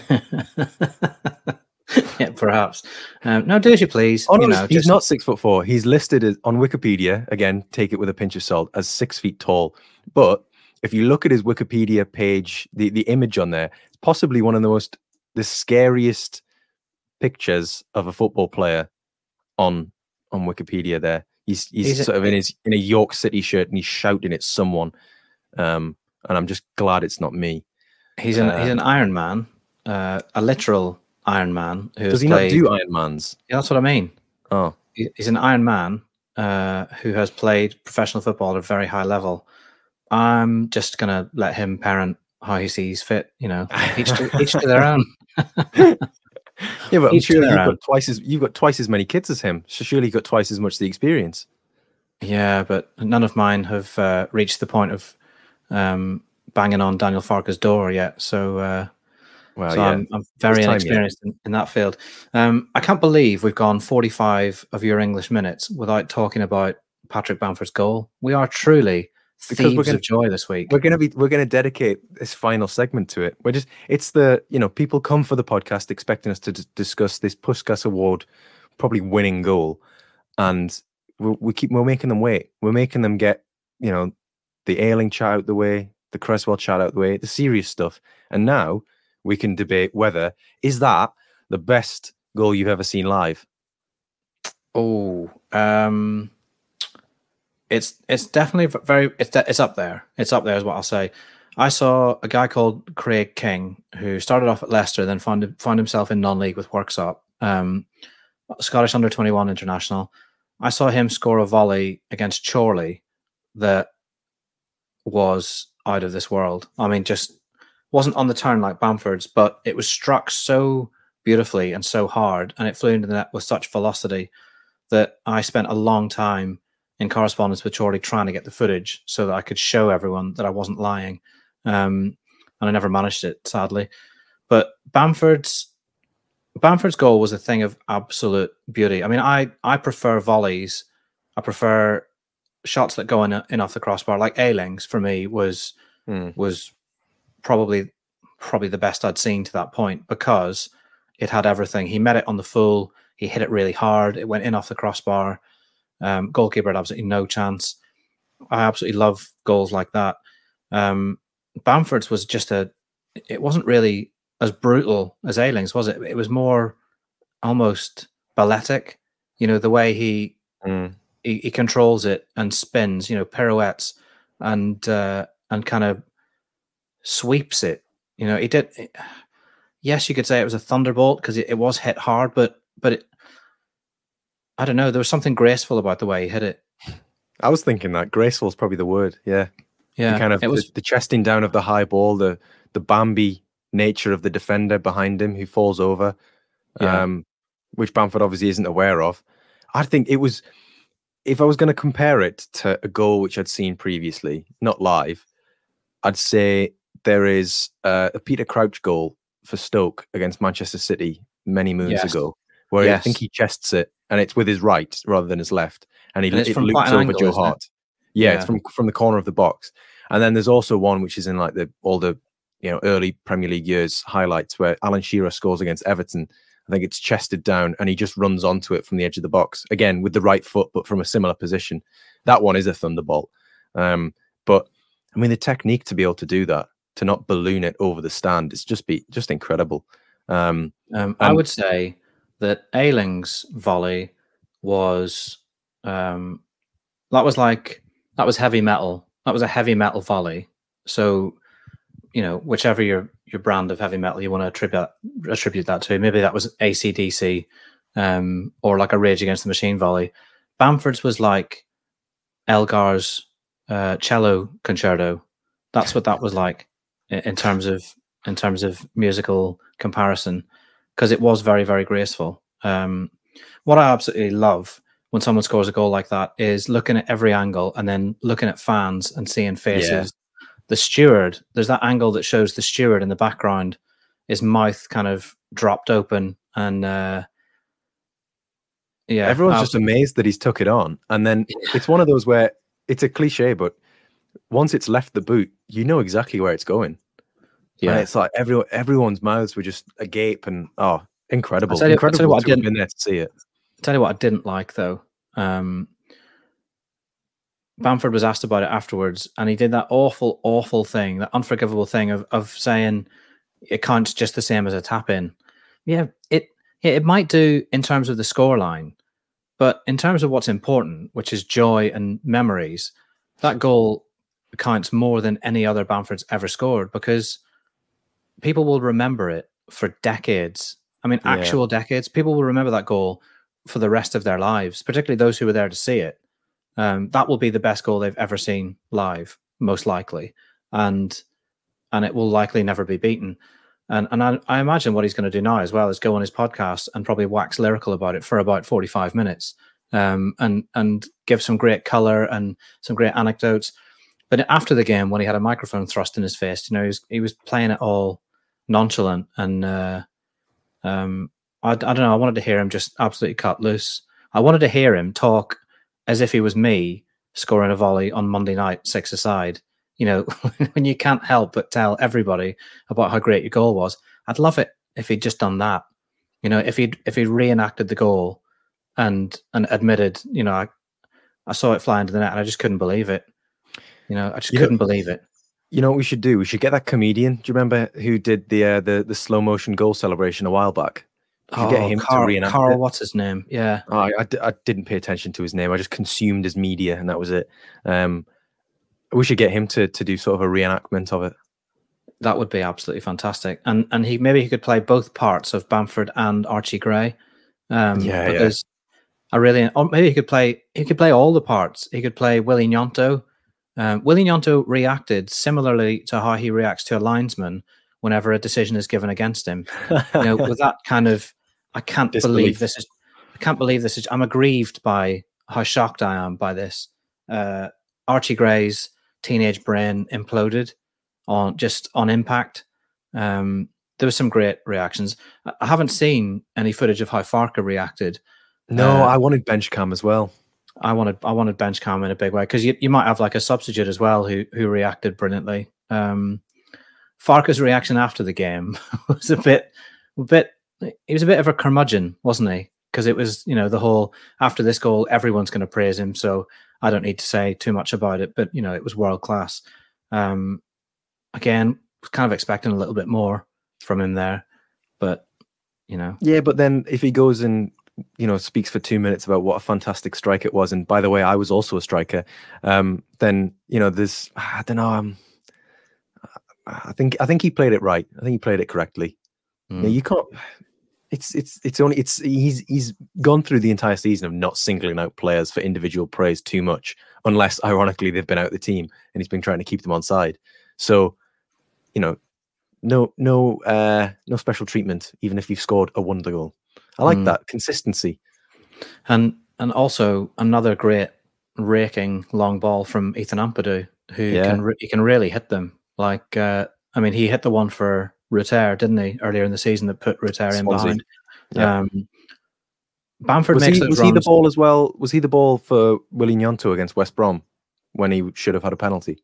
yeah, perhaps. No, do as you please. Oh, no, he's not 6'4". He's listed on Wikipedia, again, take it with a pinch of salt, as 6 feet tall. But if you look at his Wikipedia page, the image on there, it's possibly one of the scariest pictures of a football player on on Wikipedia. There, he's He's sort of in a York City shirt and he's shouting at someone. And I'm just glad it's not me. he's an Iron Man, a literal Iron Man who Does he not do Iron Mans? Yeah, that's what I mean. Oh, He's an Iron Man who has played professional football at a very high level. I'm just gonna let him parent how he sees fit. Each to their own. Yeah, but I'm sure you've got twice as many kids as him. So surely you've got twice as much the experience. Yeah, but none of mine have reached the point of banging on Daniel Farke's door yet. So, I'm very inexperienced in that field. I can't believe we've gone 45 of your English minutes without talking about Patrick Bamford's goal. We are truly thieves of joy this week. We're going to dedicate this final segment to it. It's the, people come for the podcast expecting us to discuss this Puskas Award probably winning goal, and we're making them wait. We're making them get the Ayling chat out the way, the Cresswell chat out the way, the serious stuff, and now we can debate whether is that the best goal you've ever seen live. Oh, it's definitely it's up there. It's up there is what I'll say. I saw a guy called Craig King who started off at Leicester, then found himself in non-league with Worksop, Scottish under-21 international. I saw him score a volley against Chorley that was out of this world. I mean, just wasn't on the turn like Bamford's, but it was struck so beautifully and so hard, and it flew into the net with such velocity that I spent a long time in correspondence with Chorley trying to get the footage so that I could show everyone that I wasn't lying. And I never managed it, sadly. But Bamford's goal was a thing of absolute beauty. I mean, I prefer volleys. I prefer shots that go in off the crossbar. Like Ayling's for me was probably the best I'd seen to that point because it had everything. He met it on the full. He hit it really hard. It went in off the crossbar. Goalkeeper had absolutely no chance. I absolutely love goals like that. Bamford's was it wasn't really as brutal as Ayling's, was it? It was more almost balletic. The way he controls it and spins, pirouettes and kind of sweeps it. He did. Yes, you could say it was a thunderbolt because it was hit hard, but I don't know. There was something graceful about the way he hit it. I was thinking that graceful is probably the word. Yeah. Yeah. It was the chesting down of the high ball, the Bambi nature of the defender behind him who falls over, which Bamford obviously isn't aware of. I think it was, if I was going to compare it to a goal which I'd seen previously, not live, I'd say there is a Peter Crouch goal for Stoke against Manchester City many moons ago, where I think he chests it, and it's with his right rather than his left, and it loops over Joe Hart. Yeah, it's from the corner of the box. And then there's also one which is in like all the early Premier League years highlights where Alan Shearer scores against Everton. I think it's chested down and he just runs onto it from the edge of the box again with the right foot, but from a similar position. That one is a thunderbolt. But I mean, the technique to be able to do that, to not balloon it over the stand, it's just incredible. I would say that Ayling's volley was that was heavy metal. That was a heavy metal volley. So, whichever your brand of heavy metal you want to attribute that to, maybe that was AC/DC, or like a Rage Against the Machine volley. Bamford's was like Elgar's cello concerto. That's what that was like in terms of musical comparison, because it was very, very graceful. What I absolutely love when someone scores a goal like that is looking at every angle and then looking at fans and seeing faces. Yeah. The steward, there's that angle that shows the steward in the background, his mouth kind of dropped open, and everyone's just amazed that he's took it on. And then it's one of those where it's a cliche, but once it's left the boot, you know exactly where it's going. Yeah, and it's like everyone's mouths were just agape, and incredible! Incredible to have been there to see it. I'll tell you what I didn't like though. Bamford was asked about it afterwards, and he did that awful, awful thing, that unforgivable thing of saying it counts just the same as a tap in. Yeah, it might do in terms of the scoreline, But in terms of what's important, which is joy and memories, that goal counts more than any other Bamford's ever scored, because people will remember it for decades. I mean, actual decades. People will remember that goal for the rest of their lives, particularly those who were there to see it. That will be the best goal they've ever seen live, most likely, and it will likely never be beaten. And I imagine what he's going to do now as well is go on his podcast and probably wax lyrical about it for about 45 minutes, and give some great color and some great anecdotes. But after the game, when he had a microphone thrust in his face, he was playing it all nonchalant, and I don't know. I wanted to hear him just absolutely cut loose. I wanted to hear him talk as if he was me scoring a volley on Monday night, 6-a-side. When you can't help but tell everybody about how great your goal was. I'd love it if he'd just done that. If he'd reenacted the goal and admitted, I saw it fly into the net and I just couldn't believe it. I just couldn't believe it. You know what we should do? We should get that comedian. Do you remember who did the slow motion goal celebration a while back? Get him to reenact Carl, it. What's his name? Yeah. Oh, I didn't pay attention to his name. I just consumed his media, and that was it. We should get him to do sort of a reenactment of it. That would be absolutely fantastic. And he could play both parts of Bamford and Archie Gray. Or maybe he could play all the parts. He could play Willy Gnonto. Willy Gnonto reacted similarly to how he reacts to a linesman whenever a decision is given against him. With that kind of, I can't believe this is. I'm aggrieved by how shocked I am by this. Archie Gray's teenage brain imploded on impact. There was some great reactions. I haven't seen any footage of how Farke reacted. No, I wanted bench cam as well. I wanted bench cam in a big way, because you might have like a substitute as well who reacted brilliantly. Farke's reaction after the game was a bit. He was a bit of a curmudgeon, wasn't he? Because it was, the whole after this goal, everyone's going to praise him. So I don't need to say too much about it, but it was world class. Again, was kind of expecting a little bit more from him there, but Yeah, but then if he goes and speaks for 2 minutes about what a fantastic strike it was, and by the way, I was also a striker. Then there's I don't know. I think he played it right. I think he played it correctly. You can't. He's gone through the entire season of not singling out players for individual praise too much, unless ironically they've been out of the team and he's been trying to keep them on side. So, no special treatment, even if you've scored a wonder goal. I like that consistency. And also another great raking long ball from Ethan Ampadu, who can really hit them. Like, he hit the one for Rutter, didn't he, earlier in the season, that put Rutter in behind. Yeah. Bamford makes those runs. Was he the ball as well? Was he the ball for Willy Gnonto against West Brom when he should have had a penalty?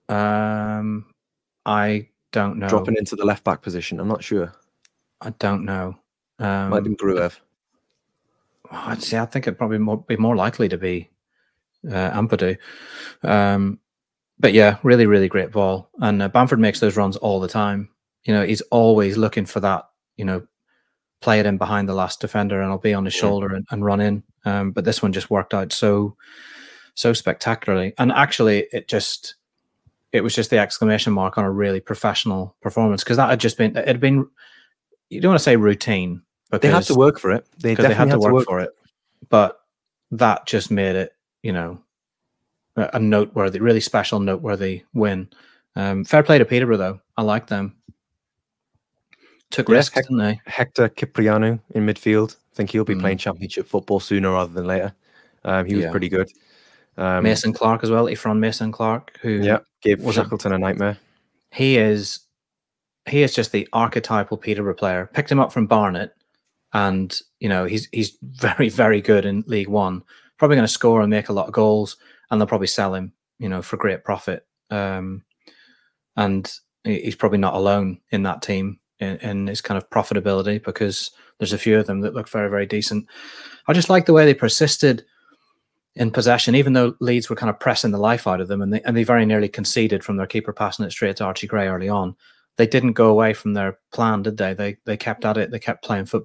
I don't know. Dropping into the left back position, I'm not sure. I don't know. Might have been Gruev. I'd say I think it'd probably be more likely to be Ampadu. But yeah, really, really great ball. And Bamford makes those runs all the time. He's always looking for that, play it in behind the last defender and I'll be on his shoulder and run in. But this one just worked out so spectacularly. And actually, it was just the exclamation mark on a really professional performance, because that it had been, you don't want to say routine, but they had to work for it. They had to work for it. But that just made it, a noteworthy, really special, noteworthy win. Fair play to Peterborough, though. I like them. Took risks, didn't they? Hector Cipriano in midfield. I think he'll be playing championship football sooner rather than later. He was pretty good. Mason Clark as well. Efron Mason Clark, who gave Shackleton a nightmare. He is just the archetypal Peterborough player. Picked him up from Barnet, and he's very, very good in League One. Probably going to score and make a lot of goals, and they'll probably sell him, for great profit. And he's probably not alone in that team in his kind of profitability, because there's a few of them that look very, very decent. I just like the way they persisted in possession, even though Leeds were kind of pressing the life out of them, and they very nearly conceded from their keeper passing it straight to Archie Gray early on. They didn't go away from their plan, did they? They kept at it. They kept playing football.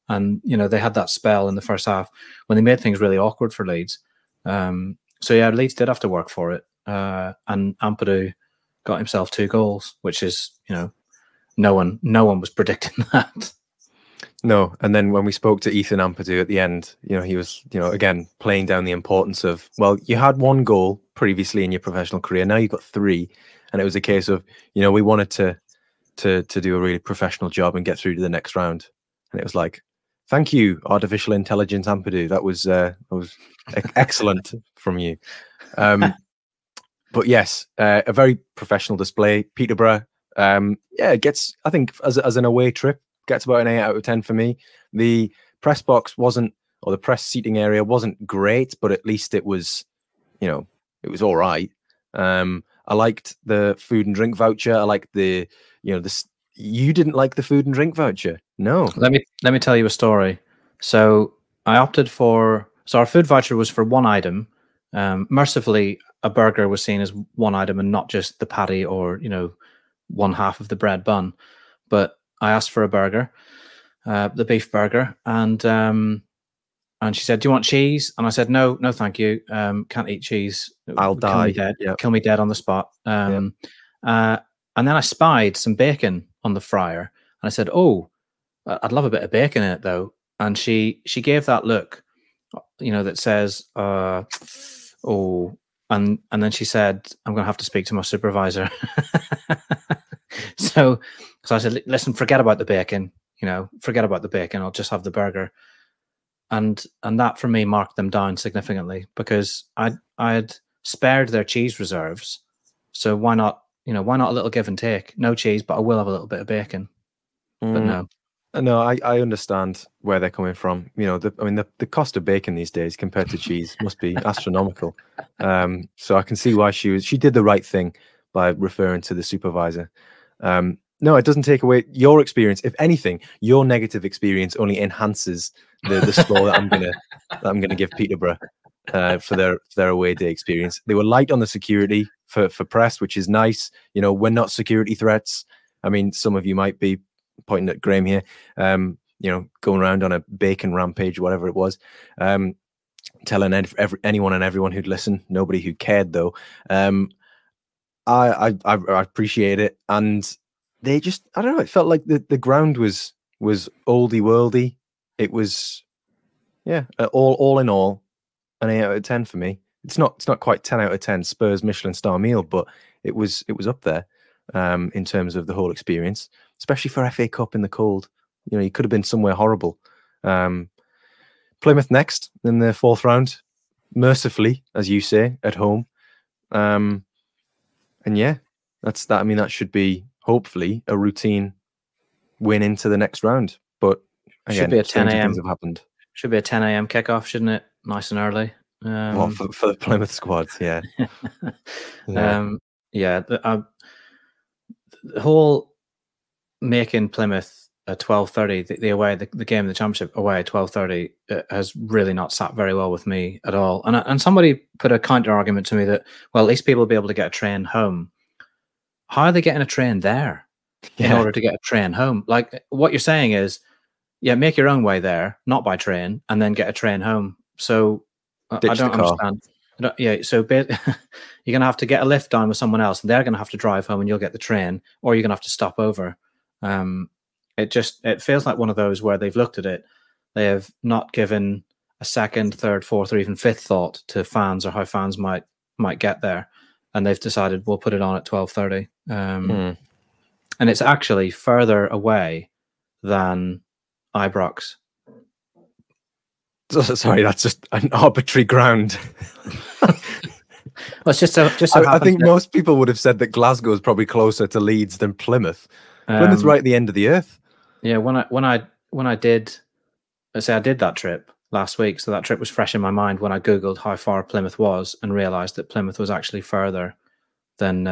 and they had that spell in the first half when they made things really awkward for Leeds. So yeah, Leeds did have to work for it, and Ampadu got himself 2 goals, which is no one was predicting that. No, and then when we spoke to Ethan Ampadu at the end, he was, again, playing down the importance of, well, you had 1 goal previously in your professional career, now you've got 3, and it was a case of, we wanted to do a really professional job and get through to the next round, and it was like, thank you, artificial intelligence Ampadu, that was excellent from you. But yes, a very professional display. Peterborough, gets, I think, as an away trip, gets about an 8 out of 10 for me. The press box or the press seating area wasn't great, but at least it was, it was all right. I liked the food and drink voucher. I liked the, you didn't like the food and drink voucher? No. Let me tell you a story. So I opted for, our food voucher was for 1 item. Mercifully, a burger was seen as 1 item and not just the patty or, 1/2 of the bread bun. But I asked for a burger, the beef burger, and she said, "Do you want cheese?" And I said, "No, thank you. Can't eat cheese. I'll die. Kill me dead on the spot." And then I spied some bacon on the fryer, and I said, "Oh, I'd love a bit of bacon in it, though." And she gave that look, that says, "Oh," and then she said, "I'm going to have to speak to my supervisor." So I said, "Listen, forget about the bacon. Forget about the bacon. I'll just have the burger." And that for me marked them down significantly because I had spared their cheese reserves. So why not a little give and take? No cheese, but I will have a little bit of bacon. But no. No, I understand where they're coming from. The cost of bacon these days compared to cheese must be astronomical. So I can see why she did the right thing by referring to the supervisor. No, it doesn't take away your experience. If anything, your negative experience only enhances the score that I'm gonna give Peterborough for their away day experience. They were light on the security for press, which is nice. We're not security threats. I mean, some of you might be pointing at Graham here, going around on a bacon rampage, whatever it was, telling anyone and everyone who'd listen. Nobody who cared, though. I appreciate it, and they just, I don't know, it felt like the ground was oldie worldy. It was, all in all, an 8 out of 10 for me. It's not quite 10 out of 10 Spurs Michelin star meal, but it was up there in terms of the whole experience, especially for FA Cup in the cold. You could have been somewhere horrible. Plymouth next in the 4th round, mercifully, as you say, at home. And yeah, that's that. I mean, that should be hopefully a routine win into the next round. But again, should be a 10 a.m. things have happened. Should be a 10 a.m. kickoff, shouldn't it? Nice and early. Well, for the Plymouth squad, yeah. The whole making Plymouth at 12:30, the game in the Championship away at 12:30 has really not sat very well with me at all. And somebody put a counter argument to me that, well, at least people will be able to get a train home. How are they getting a train there in order to get a train home? Like, what you're saying is, make your own way there, not by train, and then get a train home. So I don't understand. So you're going to have to get a lift down with someone else, and they're going to have to drive home, and you'll get the train, or you're going to have to stop over. It feels like one of those where they've looked at it, they have not given a second, third, fourth, or even fifth thought to fans or how fans might get there, and they've decided we'll put it on at 12:30. And it's actually further away than Ibrox. Sorry, that's just an arbitrary ground. Well, it's just I think most people would have said that Glasgow is probably closer to Leeds than Plymouth. Plymouth's right at the end of the earth. Yeah, when I did, let's say I did that trip last week, so that trip was fresh in my mind when I googled how far Plymouth was and realised that Plymouth was actually further than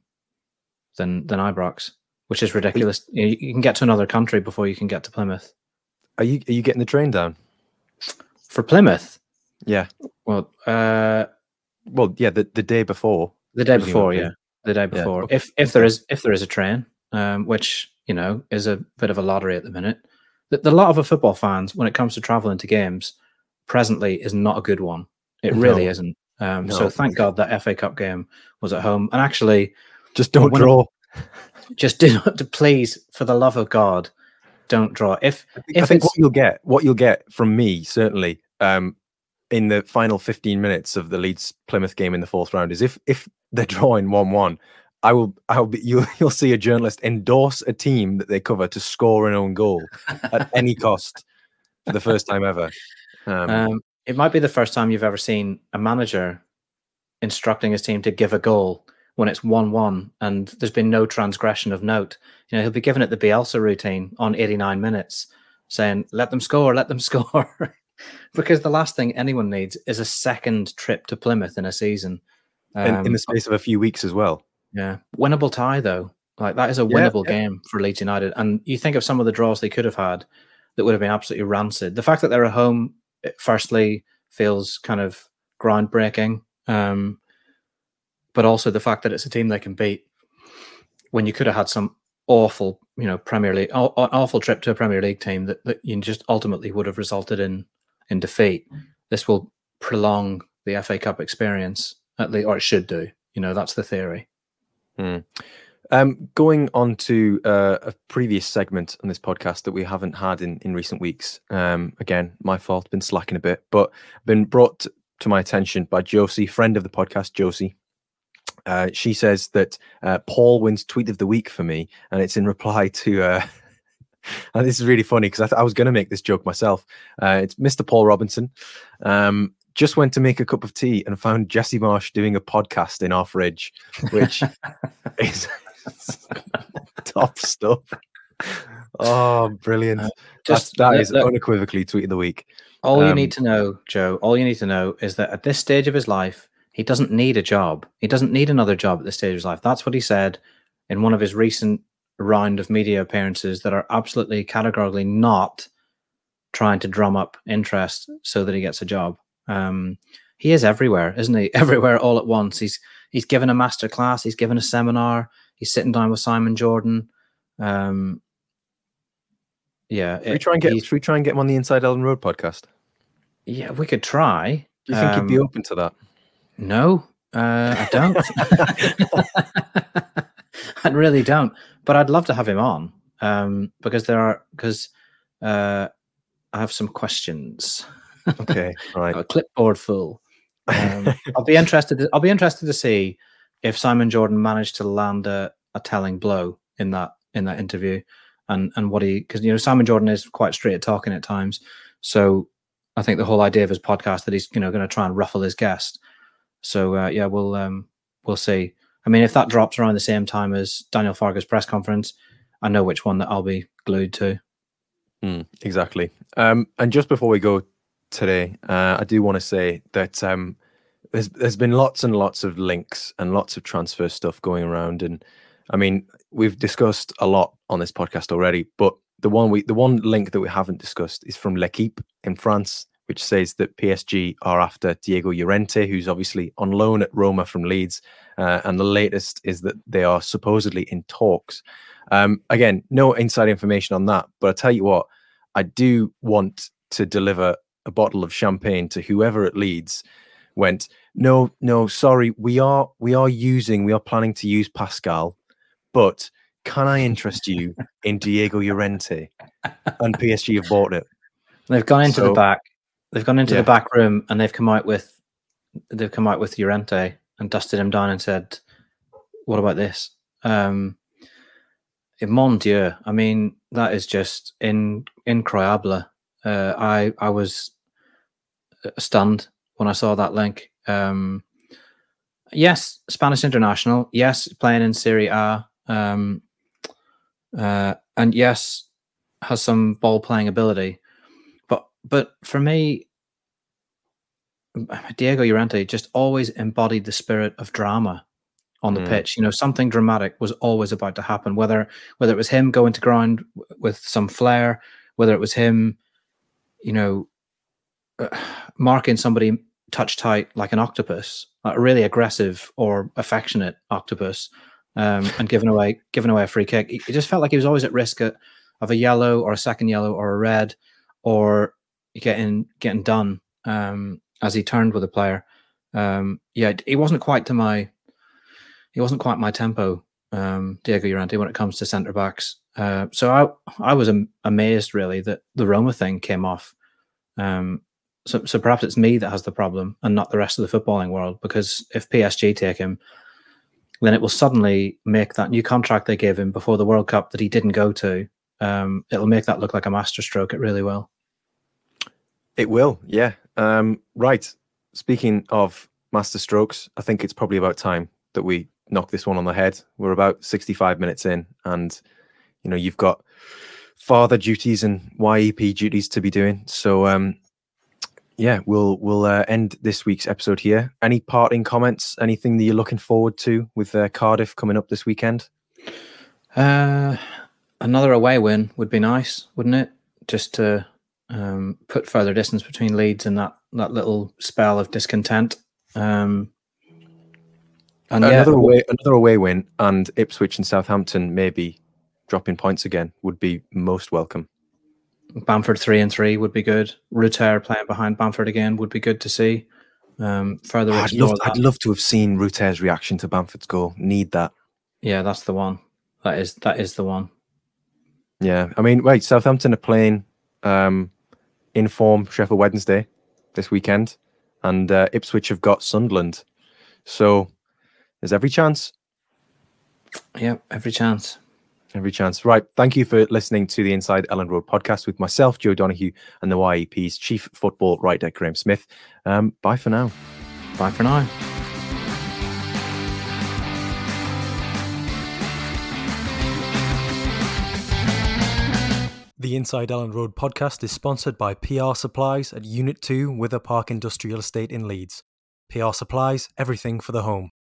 Ibrox, which is ridiculous. You can get to another country before you can get to Plymouth. Are you getting the train down for Plymouth? Yeah. Well, yeah, the day before. The day before, yeah, the day before. Yeah. If there is a train, which is a bit of a lottery at the minute. the lot of football fans, when it comes to traveling to games, presently is not a good one. It really isn't. So thank God that FA Cup game was at home. And actually, just don't draw. Just do not, please, for the love of God, don't draw. I think what you'll get from me certainly in the final 15 minutes of the Leeds Plymouth game in the fourth round is if they're drawing 1-1, you'll see a journalist endorse a team that they cover to score an own goal at any cost for the first time ever. It might be the first time you've ever seen a manager instructing his team to give a goal when it's 1-1 and there's been no transgression of note. He'll be given it the Bielsa routine on 89 minutes, saying, let them score. Because the last thing anyone needs is a second trip to Plymouth in a season. In the space of a few weeks as well. Yeah. Winnable tie, though. Like, that is a winnable game for Leeds United. And you think of some of the draws they could have had that would have been absolutely rancid. The fact that they're at home, firstly, feels kind of groundbreaking. But also the fact that it's a team they can beat when you could have had some awful, Premier League, an awful trip to a Premier League team that you just ultimately would have resulted in defeat. This will prolong the FA Cup experience, at least, or it should do. That's the theory. Going on to a previous segment on this podcast that we haven't had in recent weeks. Again, my fault, been slacking a bit, but been brought to my attention by Josie, friend of the podcast, Josie. She says that Paul wins tweet of the week for me, and it's in reply to and this is really funny because I was going to make this joke myself. It's Mr. Paul Robinson. Just went to make a cup of tea and found Jesse Marsh doing a podcast in our fridge, which is top stuff. Oh, brilliant. That is unequivocally tweet of the week. All you need to know, Joe, is that at this stage of his life, he doesn't need a job. He doesn't need another job at this stage of his life. That's what he said in one of his recent round of media appearances that are absolutely categorically not trying to drum up interest so that he gets a job. He is everywhere, isn't he? Everywhere all at once. He's given a master class. He's given a seminar. He's sitting down with Simon Jordan. Should we try and get him on the Inside Elden Road podcast? Yeah, we could try. Do you think he'd be open to that? No, I don't. I really don't. But I'd love to have him on because I have some questions. Okay, right. A clipboard full. I'll be interested to see if Simon Jordan managed to land a telling blow in that interview, and what because Simon Jordan is quite straight talking at times. So I think the whole idea of his podcast that he's going to try and ruffle his guest. So we'll see. I mean, if that drops around the same time as Daniel Farke's press conference, I know which one that I'll be glued to. Exactly. And just before we go today, I do want to say that there's been lots and lots of links and lots of transfer stuff going around, and I mean we've discussed a lot on this podcast already, but the one link that we haven't discussed is from L'Equipe in France, which says that PSG are after Diego Llorente, who's obviously on loan at Roma from Leeds, and the latest is that they are supposedly in talks. Again, no inside information on that, but I tell you what, I do want to deliver a bottle of champagne to whoever at Leeds went, no, sorry, we are planning to use Pascal, but can I interest you in Diego Llorente? And PSG have bought it. They've gone into the back. They've gone into the back room and they've come out with Llorente and dusted him down and said, "What about this?" Mon Dieu! I mean, that is just incroyable. I was stunned when I saw that link. Yes, Spanish international. Yes, playing in Serie A. And yes, has some ball playing ability. But for me, Diego Llorente just always embodied the spirit of drama on the pitch. Something dramatic was always about to happen, whether it was him going to ground with some flair, whether it was him, marking somebody touch tight like an octopus, a really aggressive or affectionate octopus, and giving away a free kick. It just felt like he was always at risk of of a yellow or a second yellow or a red, or getting done as he turned with a player. He wasn't quite my tempo, Diego Llorente, when it comes to centre backs. So I was amazed really that the Roma thing came off. So perhaps it's me that has the problem and not the rest of the footballing world, because if PSG take him, then it will suddenly make that new contract they gave him before the World Cup that he didn't go to, it'll make that look like a masterstroke. It really will. It will, yeah. Right. Speaking of masterstrokes, I think it's probably about time that we knock this one on the head. We're about 65 minutes in, and you've got father duties and YEP duties to be doing. So we'll end this week's episode here. Any parting comments? Anything that you're looking forward to with Cardiff coming up this weekend? Another away win would be nice, wouldn't it? Just to put further distance between Leeds and that little spell of discontent. And another away win, and Ipswich and Southampton maybe dropping points again would be most welcome. Bamford 3-3 would be good. Rutter playing behind Bamford again would be good to see. Further, I'd love to have seen Rutter's reaction to Bamford's goal. Need that. Yeah, that's the one. That is the one. Yeah, I mean, wait, Southampton are playing in form Sheffield Wednesday this weekend, and Ipswich have got Sunderland. So there's every chance. Yeah, every chance. Every chance. Right. Thank you for listening to the Inside Elland Road podcast with myself, Joe Donoghue, and the YEP's chief football writer, Graham Smith. Bye for now. Bye for now. The Inside Elland Road podcast is sponsored by PR Supplies at Unit 2 Wither Park Industrial Estate in Leeds. PR Supplies, everything for the home.